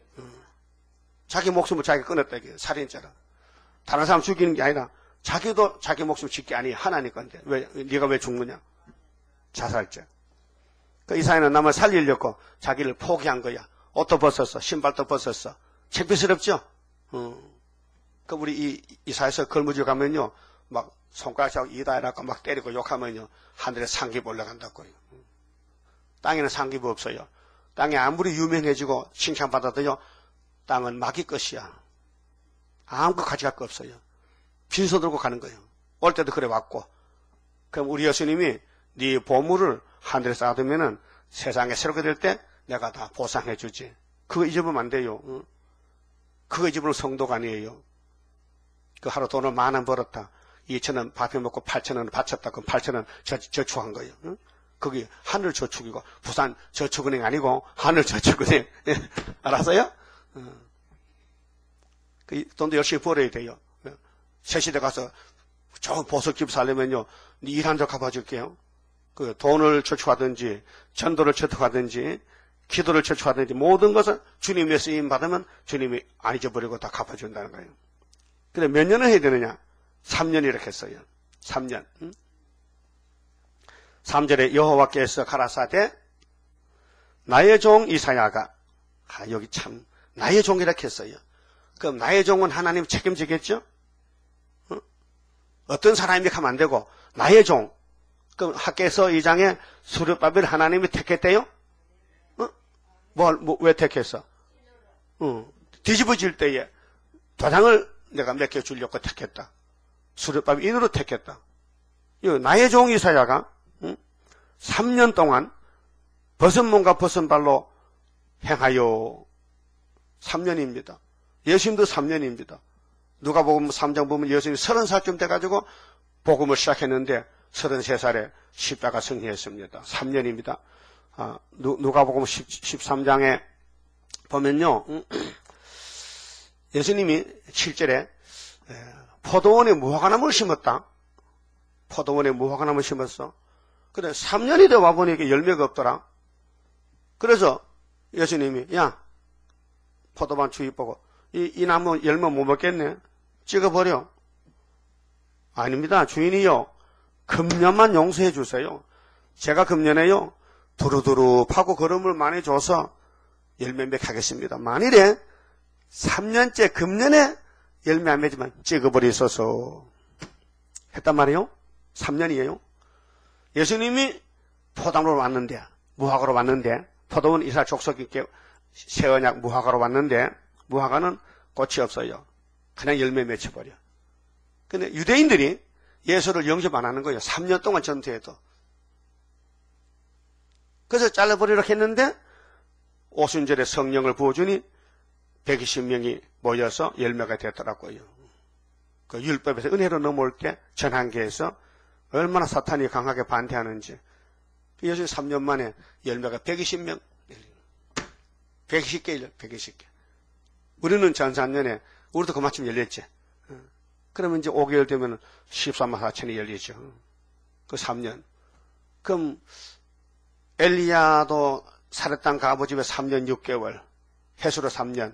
자기 목숨을 자기가 끊었다 이게 살인죄라. 다른 사람 죽이는 게 아니라 자기도 자기 목숨 짓게 아니 하나님 건데 왜 네가 왜 죽느냐? 자살죄. 이 사회는 남을 살리려고 자기를 포기한 거야. 옷도 벗었어, 신발도 벗었어. 창피스럽죠? 그 우리 이 사회에서 걸무지 가면요, 막 손가락 잡고 이다해라고 막 때리고 욕하면요 하늘에 상기부 올라간다고요. 땅에는 상기부 없어요. 땅이 아무리 유명해지고 칭찬받아도요, 땅은 마귀 것이야. 아무것도 가져갈 거 없어요. 빈손 들고 가는 거예요. 올 때도 그래 왔고. 그럼 우리 예수님이 네 보물을 하늘에 쌓아두면은 세상에 새롭게 될 때 내가 다 보상해 주지. 그거 잊어보면 안 돼요. 그거 잊어보면 성도가 아니에요. 그 하루 돈을 10,000원 벌었다. 2,000원 밥해 먹고 8,000원을 바쳤다. 그럼 8,000원 저축한 거예요. 거기 하늘 저축이고 부산 저축은행 아니고 하늘 저축은행. 알았어요? 그 돈도 열심히 벌어야 돼요. 새시대 가서 좋은 보석집 살려면요, 네 일한 적 갚아줄게요. 그 돈을 저축하든지, 전도를 저축하든지, 기도를 저축하든지 모든 것은 주님의 쓰임 받으면 주님이 안 잊어버리고 다 갚아준다는 거예요. 그래 몇 년을 해야 되느냐? 3년 이렇게 했어요. 3년. 3절에 여호와께서 가라사대 나의 종 이사야가 여기 참 나의 종 이렇게 했어요. 그럼 나의 종은 하나님 책임지겠죠? 어떤 사람이 가면 안 되고 나의 종. 그럼 학개서 2장에 수르바벨 하나님이 택했대요? 왜 택했어? 뒤집어질 때에 도장을 내가 맡겨주려고 택했다. 수르바벨 인으로 택했다. 나의 종 이사야가 3년 동안 벗은 몸과 벗은 발로 행하여 3년입니다. 예수님도 3년입니다. 누가복음 3장 보면 예수님이 30살쯤 돼가지고 복음을 시작했는데 33살에 십자가 승리했습니다. 3년입니다. 누가복음 13장에 보면요. 예수님이 7절에 포도원에 무화과나무를 심었다. 포도원에 무화과나무를 심었어. 그래 3년이 돼 와보니 이게 열매가 없더라. 그래서 예수님이 야 포도밭 주위 보고 이 나무 열매 못 먹겠네. 찍어버려. 아닙니다. 주인이요. 금년만 용서해 주세요. 제가 금년에요. 두루두루 파고 걸음을 많이 줘서 열매 맺하겠습니다. 만일에 3년째 금년에 열매 안 맺으면 찍어버리소서 했단 말이에요. 3년이에요. 예수님이 포도원으로 왔는데 무화과로 왔는데 포도원 이스라엘 족속에게 새 언약 무화과로 왔는데 무화과는 꽃이 없어요. 그냥 열매 맺혀버려. 근데 유대인들이 예수를 영접 안 하는 거예요. 3년 동안 전투해도. 그래서 잘라버리려고 했는데 오순절에 성령을 부어주니 120명이 모여서 열매가 됐더라고요. 그 율법에서 은혜로 넘어올 때 전한계에서 얼마나 사탄이 강하게 반대하는지. 예수님 3년 만에 열매가 120명, 120개, 120개. 우리는 전 3년에 우리도 그만큼 열렸지. 그러면 이제 5개월 되면 14만 4천이 열리죠. 그 3년. 그럼 엘리야도 사렙 땅 가보집에 3년 6개월, 해수로 3년.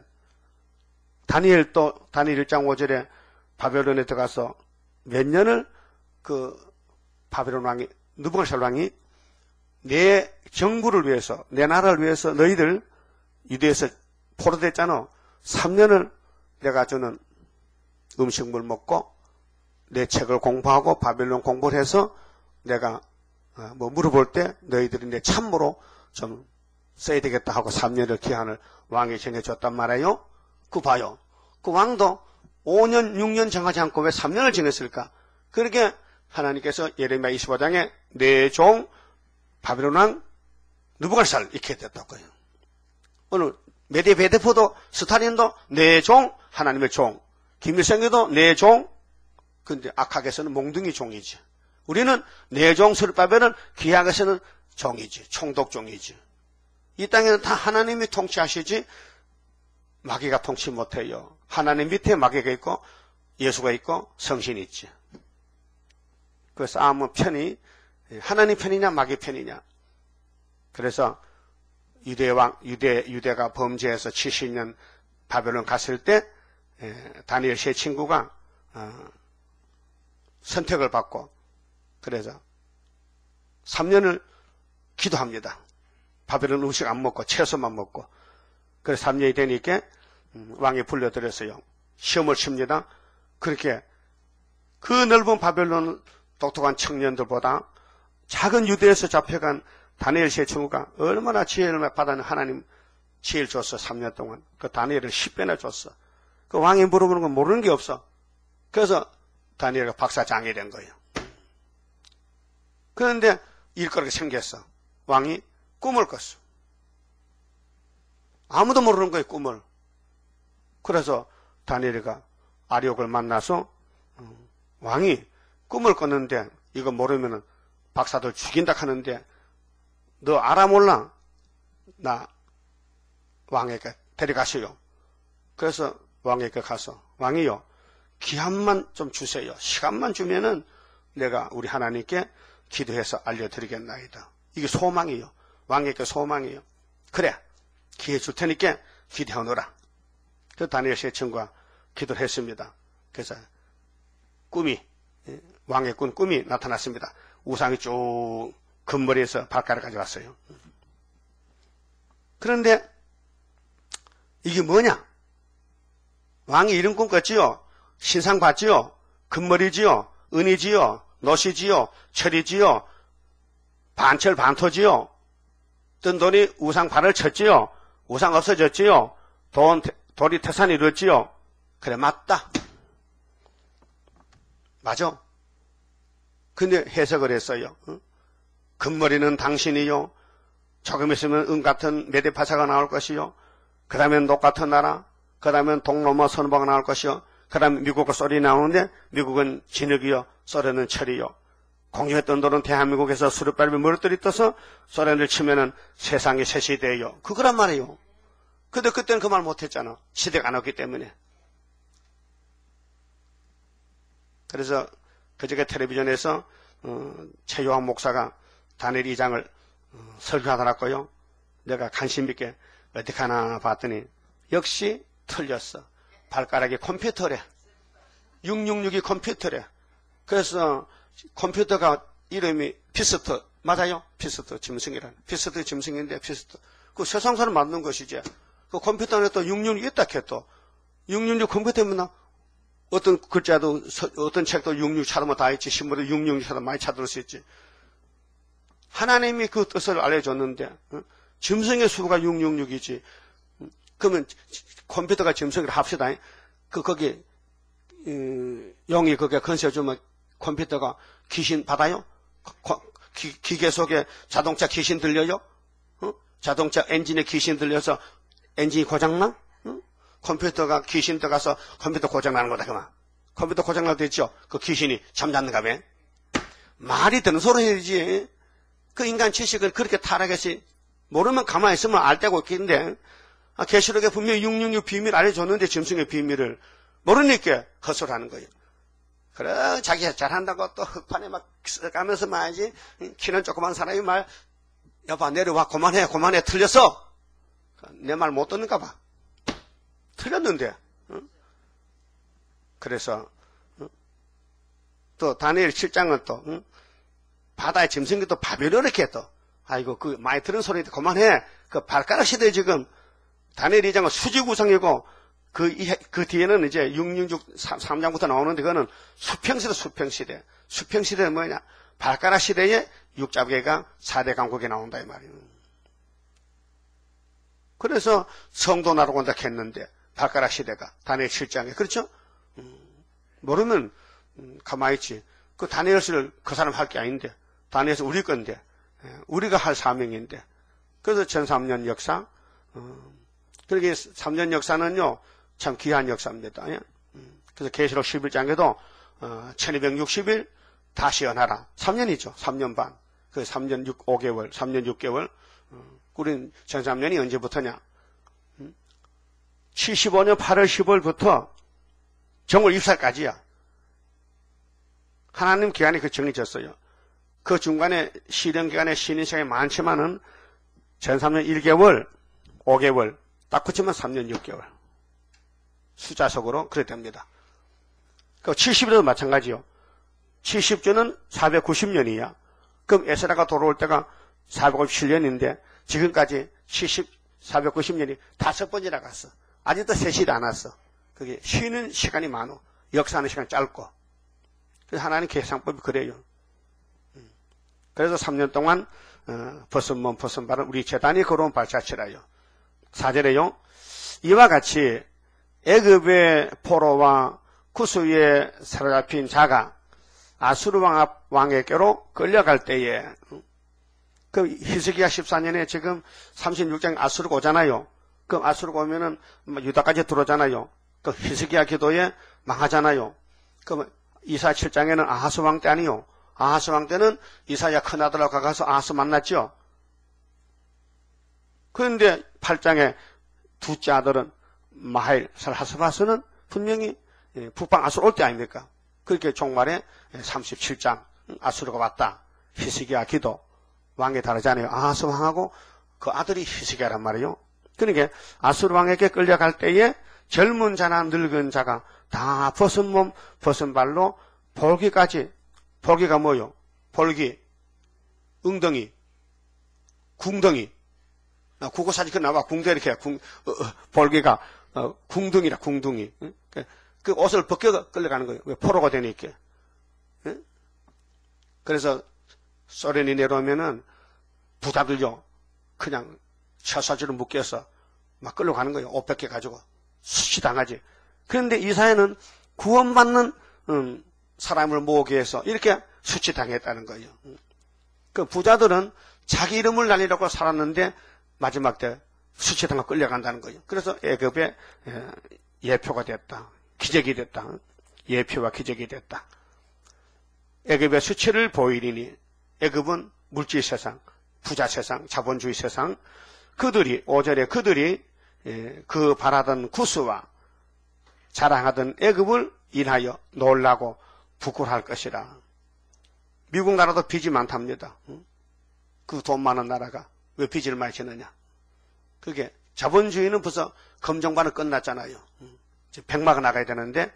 다니엘도 다니엘 1장 5절에 바벨론에 들어가서 몇 년을 그 바벨론 왕이 느부갓네살 왕이 내 정부를 위해서 내 나라를 위해서 너희들 유대에서 포로됐잖아. 3년을 내가 주는 음식물 먹고 내 책을 공부하고 바벨론 공부를 해서 내가 뭐 물어볼 때 너희들이 내 참모로 좀 써야 되겠다 하고 3년을 기한을 왕이 정해줬단 말이에요. 그 봐요. 그 왕도 5년 6년 정하지 않고 왜 3년을 정했을까? 그렇게 하나님께서 예레미야 25장에 내 종 바벨론 왕 느부갓네살 이렇게 됐다고요. 오늘 메데베데프도 스탈린도 내 종 하나님의 종, 김일성에도 내 종. 근데 악학에서는 몽둥이 종이지. 우리는 내 종 스룹바벨은 기악에서는 종이지. 총독종이지. 이 땅에는 다 하나님이 통치하시지 마귀가 통치 못해요. 하나님 밑에 마귀가 있고 예수가 있고 성신이 있지. 그 싸움은 편이 하나님 편이냐 마귀 편이냐. 그래서 유대가 범죄해서 70년 바벨론 갔을 때 다니엘 세 친구가 선택을 받고 그래서 3년을 기도합니다. 바벨론 음식 안 먹고 채소만 먹고 그래서 3년이 되니까 왕이 불러들였어요. 시험을 칩니다. 그렇게 그 넓은 바벨론 똑똑한 청년들보다 작은 유대에서 잡혀간 다니엘 세 친구가 얼마나 지혜를 받았는 하나님 지혜를 줬어. 3년 동안. 그 다니엘을 10배나 줬어. 그 왕이 물어보는 건 모르는 게 없어. 그래서 다니엘가 박사장이 된 거예요. 그런데 일거리가 생겼어. 왕이 꿈을 꿨어. 아무도 모르는 거예요. 꿈을. 그래서 다니엘이가 아리옥을 만나서 왕이 꿈을 꿨는데 이거 모르면 박사들 죽인다 하는데 너 알아 몰라? 나 왕에게 데려가세요. 그래서 왕에게 가서 왕이요 기한만 좀 주세요. 시간만 주면은 내가 우리 하나님께 기도해서 알려드리겠나이다. 이게 소망이요. 왕에게 소망이요. 그래 기회 줄 테니까 기도하노라. 그 다니엘 세 친구가 기도를 했습니다. 그래서 왕의 꿈이 나타났습니다. 우상이 쭉 금머리에서 발가락까지 왔어요. 그런데 이게 뭐냐? 왕이 이런 꿈 꿨지요? 신상 봤지요? 금머리지요? 은이지요? 노시지요? 철이지요? 반철 반토지요? 뜬 돈이 우상 발을 쳤지요? 우상 없어졌지요? 돌이 태산이 이뤘지요? 그래, 맞다. 맞아. 근데 해석을 했어요. 금머리는 당신이요. 조금 있으면 은 같은 메데파사가 나올 것이요. 그 다음엔 녹 같은 나라. 그 다음엔 동로마 선보가 나올 것이요. 그 다음에 미국과 소련이 나오는데 미국은 진흙이요. 소련은 철이요. 공유했던 돌은 대한민국에서 수렵밟이 머리들이 떠서 소련을 치면은 세상이 새 시대예요. 그거란 말이에요. 근데 그때는 그 말 못했잖아. 시대가 안 왔기 때문에. 그래서 그저께 텔레비전에서 최요한 목사가 다니엘 2장을 설교하더라고요. 내가 관심 있게 어떻게 하나 봤더니 역시 틀렸어. 발가락이 컴퓨터래. 666이 컴퓨터래. 그래서 컴퓨터가 이름이 피스트 맞아요? 피스트 짐승이라는. 피스트 짐승인데 피스트. 그 세상사를 만든 것이지. 그 컴퓨터 안에 또 666이 있다 했또. 666 컴퓨터면 어떤 글자도 어떤 책도 666 찾으면 다 있지. 신문도 666 찾으면 많이 찾을 수 있지. 하나님이 그 뜻을 알려줬는데 짐승의 수가 666이지. 그러면 컴퓨터가 짐승을 합시다. 거기 영이 거기에 건세주면 컴퓨터가 귀신 받아요? 기계 속에 자동차 귀신 들려요? 자동차 엔진에 귀신 들려서 엔진이 고장나? 컴퓨터가 귀신 들어가서 컴퓨터 고장나는 거다 그만. 컴퓨터 고장나도 있죠? 그 귀신이 잠잤는가 봐. 말이 되는 소리 해야지. 그 인간 지식을 그렇게 타락해서 모르면 가만히 있으면 알 데가 없겠는데 계시록에 분명히 666 비밀 알려줬는데 짐승의 비밀을 모르니까 헛소리하는 거예요. 그래 자기가 잘한다고 또 흑판에 막 가면서 말이지. 키는 조그만 사람이 말 여봐 내려와 그만해 틀렸어. 내 말 못 듣는가 봐. 틀렸는데. 그래서 또 다니엘 7장은 또 바다의 짐승이 또 바벨론을 이렇게 또 아이고 그 많이 들은 소리인데 그만해. 그 발가락 시대에 지금 다니엘 2장은 수직우상이고 그 뒤에는 이제 666 3장부터 나오는데 그거는 수평시대. 수평시대는 뭐냐? 발가락 시대에 육잡개가 4대 강국에 나온다 이 말이에요. 그래서 성도 나라고 온다 했는데 발가락 시대가 다니엘 7장에 그렇죠? 모르면 가만히 있지. 그 다니엘서를 그 사람 할 게 아닌데 다니엘서 우리 건데 우리가 할 사명인데 그래서 전 3년 역사 그렇게 3년 역사는요 참 귀한 역사입니다. 그래서 계시록 11장에도 1260일 다시 연하라 3년이죠. 3년 반. 그 3년 5개월 3년 6개월 우린 전 3년이 언제부터냐 75년 8월 10월부터 정월 입살까지야. 하나님 기간이 그 정해졌어요. 그 중간에 실현 기간에 쉬는 시간이 많지만은 전 3년 1개월 5개월 딱 붙이면 3년 6개월 숫자석으로 그래 됩니다. 그 70일도 마찬가지요. 70주는 490년이야. 그럼 에스라가 돌아올 때가 457년인데 지금까지 490년이 5번이나 갔어. 아직도 세실이 안 왔어. 그게 쉬는 시간이 많어. 역사하는 시간이 짧고. 그래서 하나님 계산법이 그래요. 그래서 3년 동안 벗은 몸 벗은 발은 우리 제단이 걸어온 발자취라요. 4절에요. 이와 같이 애굽의 포로와 구스에 사로잡힌 자가 아수르 왕에게로 끌려갈 때에 그 히스기야 14년에 지금 36장 아수르가 오잖아요. 그럼 아수르가 오면은 유다까지 들어오잖아요. 그 히스기야 기도에 망하잖아요. 그럼 이사 7장에는 아하스 왕 때 아니요. 아하스 왕 때는 이사야 큰아들하고 가서 아하스 만났죠. 그런데 8장에 둘째 아들은 마하일 살하스바스는 분명히 북방 아수르 올 때 아닙니까? 그렇게 종말에 37장 아수르가 왔다. 히스기야 기도 왕이 다르잖아요. 아하스 왕하고 그 아들이 히스기야란 말이에요. 그러니까 아수르 왕에게 끌려갈 때에 젊은 자나 늙은 자가 다 벗은 몸, 벗은 발로 볼기까지, 볼기가 뭐요? 볼기, 웅덩이, 궁덩이. 국어 사진 그 나와 궁덩이 이렇게 볼기가 궁둥이라 궁둥이. 그 옷을 벗겨 끌려가는 거예요. 왜 포로가 되니까. 그래서 소련이 내려오면은 부자들요 그냥 처사지로 묶여서 막 끌려가는 거예요. 옷 벗겨 가지고 수치당하지. 그런데 이사야는 구원받는 사람을 모으기 위해서 이렇게 수치당했다는 거예요. 그 부자들은 자기 이름을 날리려고 살았는데 마지막 때 수치당하고 끌려간다는 거예요. 그래서 애굽의 예표가 됐다. 기적이 됐다. 예표와 기적이 됐다. 애굽의 수치를 보이리니 애굽은 물질 세상, 부자 세상, 자본주의 세상 그들이 5절에 그들이 그 바라던 구스와 자랑하던 애굽을 인하여 놀라고 부끄러워할 것이라. 미국 나라도 빚이 많답니다. 그 돈 많은 나라가 왜 빚을 많이 지느냐. 그게 자본주의는 벌써 검정반은 끝났잖아요. 이제 백마가 나가야 되는데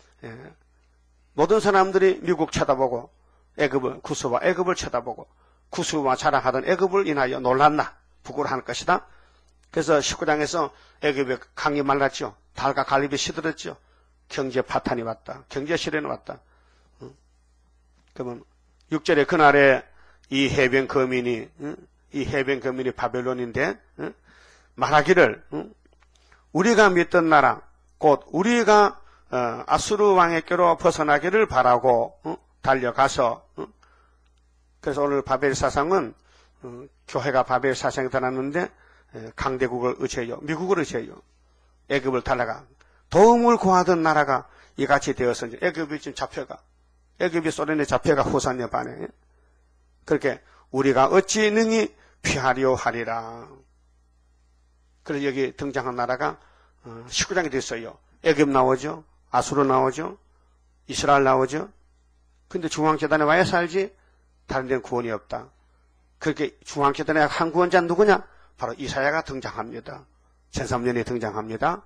모든 사람들이 미국 쳐다보고 애굽을 구스와 애굽을 쳐다보고 구스와 자랑하던 애굽을 인하여 놀랐나 부끄러워할 것이다. 그래서 19장에서 애굽의 강이 말랐죠. 달과 갈립이 시들었죠. 경제 파탄이 왔다. 경제 실현이 왔다. 그러면 6절에 그날에 이 해변 거민이 바벨론인데 말하기를 우리가 믿던 나라 곧 우리가 아수르 왕에게로 벗어나기를 바라고 달려가서 그래서 오늘 바벨 사상은 교회가 바벨 사상이 달았는데 강대국을 의지해요. 미국을 의지해요. 애굽을 달라가 도움을 구하던 나라가 이같이 되어서 애굽이 지금 잡혀가 애굽이 소련에 잡혀가 후산여 반에 그렇게 우리가 어찌 능히 피하려 하리라. 그래서 여기 등장한 나라가 19장이 됐어요. 애굽 나오죠. 아수르 나오죠. 이스라엘 나오죠. 근데 중앙재단에 와야 살지 다른 데는 구원이 없다. 그렇게 중앙재단에 한 구원자는 누구냐? 바로 이사야가 등장합니다. 13년에 등장합니다.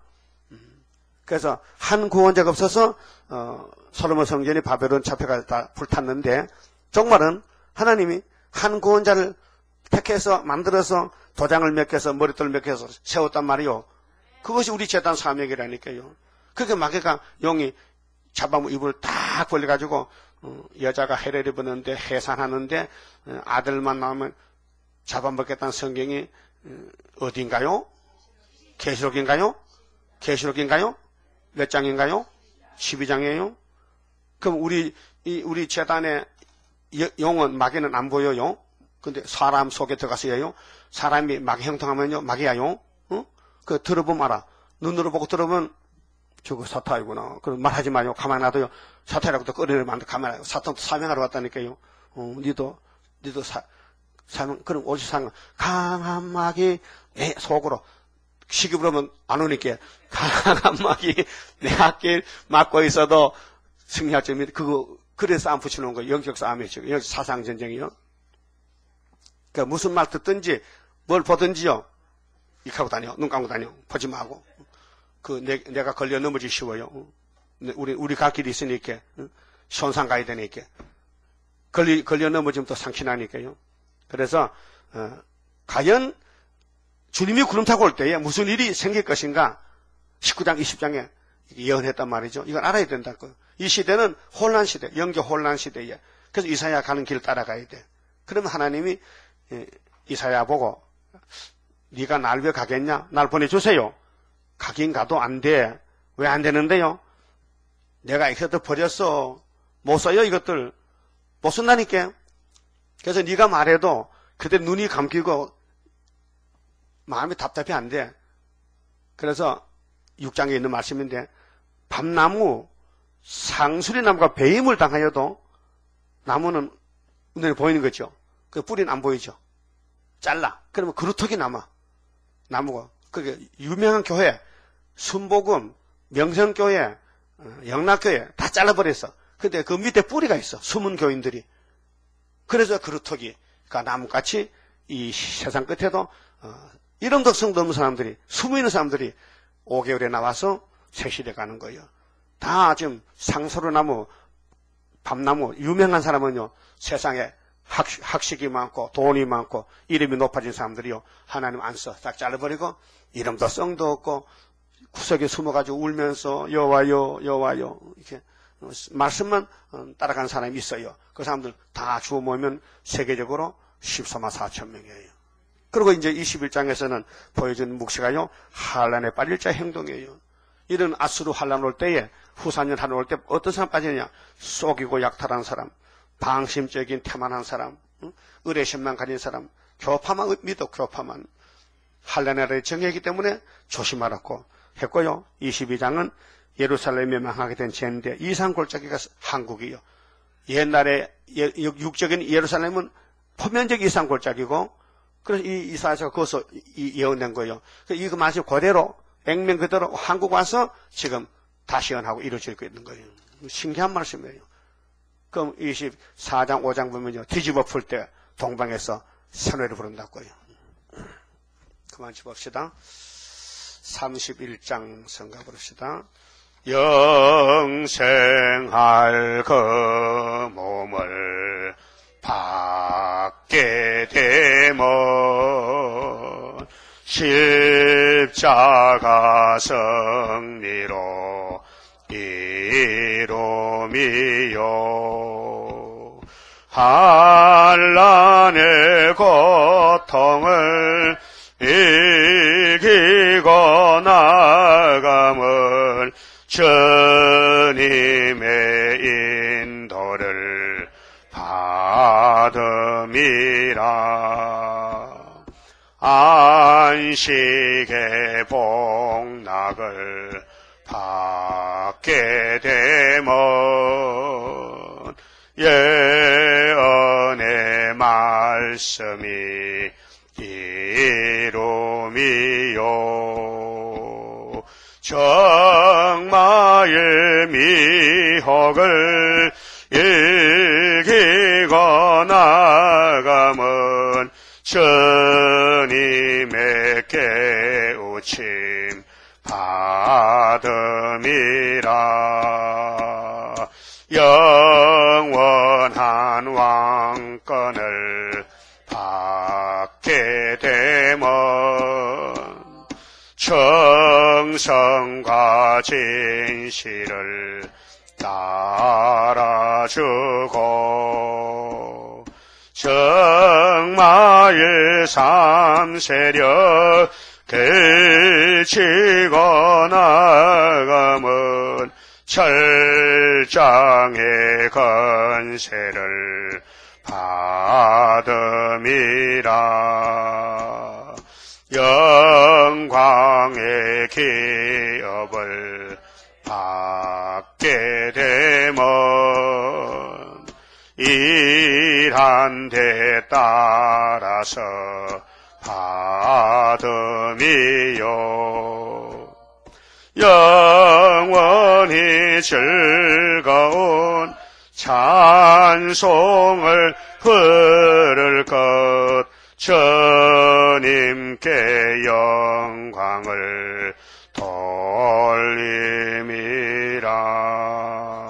그래서 한 구원자가 없어서 솔로몬 성전이 바벨론 잡혀가 다 불탔는데 정말은 하나님이 한 구원자를 택해서 만들어서 도장을 몇 개서 머릿돌을 몇 개서 세웠단 말이요. 그것이 우리 재단 사명이라니까요. 그렇게 마귀가 용이 잡아 입을 딱 벌려가지고 여자가 해를 입었는데 해산하는데 아들만 나오면 잡아먹겠다는 성경이 어딘가요? 계시록인가요? 계시록인가요? 몇 장인가요? 12장이에요. 그럼 우리 재단의 용은 마귀는 안 보여요. 근데 사람 속에 들어가서 해요. 사람이 마귀 형통하면요 마귀야요. 그 들어보면 알아. 눈으로 보고 들어보면 저거 사탄이구나. 그럼 말하지 마요. 가만히 놔둬요. 사탄이라고 또 꺼내면 가만히 놔요. 사탄도 사명하러 왔다니까요. 니도 사명, 그럼 오직 사명. 강한 마귀, 속으로. 시기 부르면 안 오니까. 강한 마귀, 내 앞길 막고 있어도 승리할 점이, 그래서 싸움 붙여놓은 거예요. 영적 싸움이죠. 영적 사상전쟁이요. 그러니까 무슨 말 듣든지, 뭘 보든지요. 이렇게 하고 다녀. 눈 감고 다녀. 보지 말고. 내가 걸려 넘어지기 쉬워요. 우리 갈 길이 있으니까. 손상 가야 되니까. 걸려 넘어지면 또 상처나니까요. 그래서, 과연 주님이 구름 타고 올 때에 무슨 일이 생길 것인가? 19장, 20장에 예언했단 말이죠. 이걸 알아야 된다고요. 이 시대는 혼란 시대, 영적 혼란 시대에. 그래서 이사야 가는 길을 따라가야 돼. 그러면 하나님이 이사야 보고, 네가 날 왜 가겠냐? 날 보내주세요. 가긴 가도 안 돼. 왜 안 되는데요? 내가 이것들 버렸어. 못 써요, 이것들. 못 쓴다니까. 그래서 네가 말해도 그때 눈이 감기고 마음이 답답해 안 돼. 그래서 6장에 있는 말씀인데 밤나무, 상수리나무가 배임을 당하여도 나무는 눈에 보이는 거죠. 그 뿌리는 안 보이죠. 잘라. 그러면 그루터기 남아. 나무가. 그게 유명한 교회, 순복음, 명성교회, 영락교회 다 잘라버렸어. 근데 그 밑에 뿌리가 있어. 숨은 교인들이. 그래서 그루터기가 나무같이 이 세상 끝에도 이름도 성도 없는 사람들이, 숨어 있는 사람들이 5개월에 나와서 세실해 가는 거예요. 다 지금 상소르나무, 밤나무, 유명한 사람은요, 세상에 학식이 많고 돈이 많고 이름이 높아진 사람들이요, 하나님 안 써. 딱 잘라버리고 이름도 성도 없고 구석에 숨어가지고 울면서 여호와여 여호와여 이렇게 말씀만 따라간 사람이 있어요. 그 사람들 다 주워 모으면 세계적으로 14만 4천 명이에요. 그리고 이제 21장에서는 보여준 묵시가요, 한란에 빠질 자 행동이에요. 이런 아수르 한란 올 때에, 후산년 한란 올 때 어떤 사람 빠지느냐? 속이고 약탈한 사람, 방심적인 태만한 사람, 의뢰심만 가진 사람, 교파만 믿어 교파만. 한란의 정예이기 때문에 조심하라고 했고요. 22장은 예루살렘에 망하게 된 젠데 이산골짜기가 한국이요. 옛날에 육적인 예루살렘은 포면적 이산골짜기고, 그래서 이 이사야서 거기서 예언된 거예요. 이거 마치 그대로 액면 그대로 한국 와서 지금 다시 예언하고 이루어지고 있는 거예요. 신기한 말씀이에요. 그럼 24장 5장 보면요, 뒤집어 풀 때 동방에서 선회를 부른다고요. 그만 봅시다. 31장 성가 부릅시다. 영생할 그 몸을 받게 되면 십자가 승리로 이루미요. 한란의 고통을 이기고 나감을 주님의 인도를 받음이라. 안식의 복락을 받게 되면 예언의 말씀이 이루미요. 정마의 미혹을 이기고 나감은 주님의 깨우침 받음이라. 영원한 왕권을 받게 되면 정성과 진실을 따라주고 정마의 삼세력 그치고 나감은 철장의 건세를 받음이라. 영광의 기업을 받게 되면 일한 데 따라서 받음이요. 영원히 즐거운 찬송을 부를 것, 주님께 영광을 돌림이라.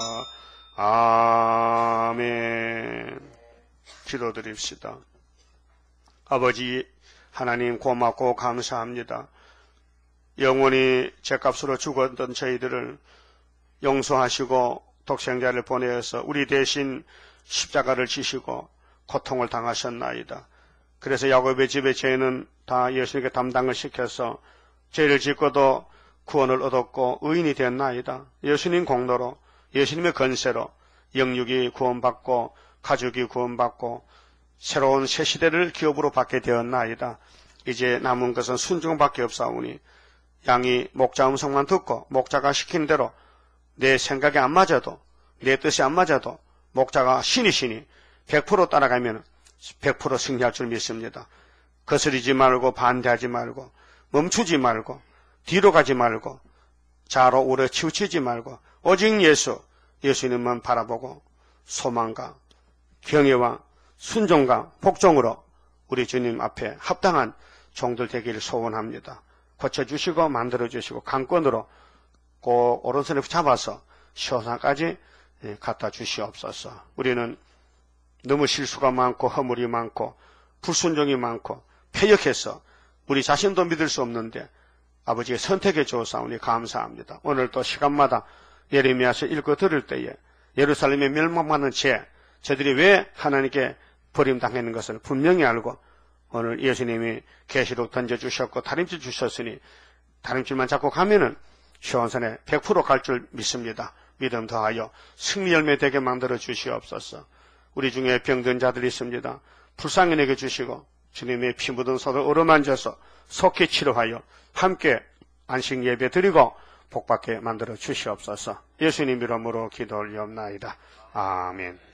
아멘. 기도드립시다. 아버지 하나님, 고맙고 감사합니다. 영원히 죗값으로 죽었던 저희들을 용서하시고 독생자를 보내어서 우리 대신 십자가를 지시고 고통을 당하셨나이다. 그래서 야곱의 집의 죄는 다 예수님께 담당을 시켜서 죄를 짓고도 구원을 얻었고 의인이 됐나이다. 예수님 공로로, 예수님의 건세로 영육이 구원받고 가족이 구원받고 새로운 새 시대를 기업으로 받게 되었나이다. 이제 남은 것은 순종밖에 없사오니 양이 목자 음성만 듣고 목자가 시킨 대로 내 생각이 안 맞아도, 내 뜻이 안 맞아도 목자가 신이시니 100% 따라가면 100% 승리할 줄 믿습니다. 거스리지 말고 반대하지 말고 멈추지 말고 뒤로 가지 말고 좌로 우로 치우치지 말고 오직 예수님만 바라보고 소망과 경외와 순종과 복종으로 우리 주님 앞에 합당한 종들 되기를 소원합니다. 고쳐주시고 만들어주시고 강권으로 꼭 오른손에 잡아서 시험사까지 갖다 주시옵소서. 우리는 너무 실수가 많고 허물이 많고 불순종이 많고 패역해서 우리 자신도 믿을 수 없는데 아버지의 선택해 주사오니 감사합니다. 오늘 또 시간마다 예레미야서 읽어 들을 때에 예루살렘에 멸망받는 저들이 왜 하나님께 버림당하는 것을 분명히 알고 오늘 예수님이 계시록 던져주셨고 다림질 주셨으니 다림질만 잡고 가면은 시온산에 100% 갈 줄 믿습니다. 믿음 더하여 승리 열매 되게 만들어 주시옵소서. 우리 중에 병든 자들이 있습니다. 불쌍히 내게 주시고 주님의 피 묻은 손을 어루만져서 속히 치료하여 함께 안식 예배 드리고 복받게 만들어 주시옵소서. 예수님 이름으로 기도 올리옵나이다. 아멘.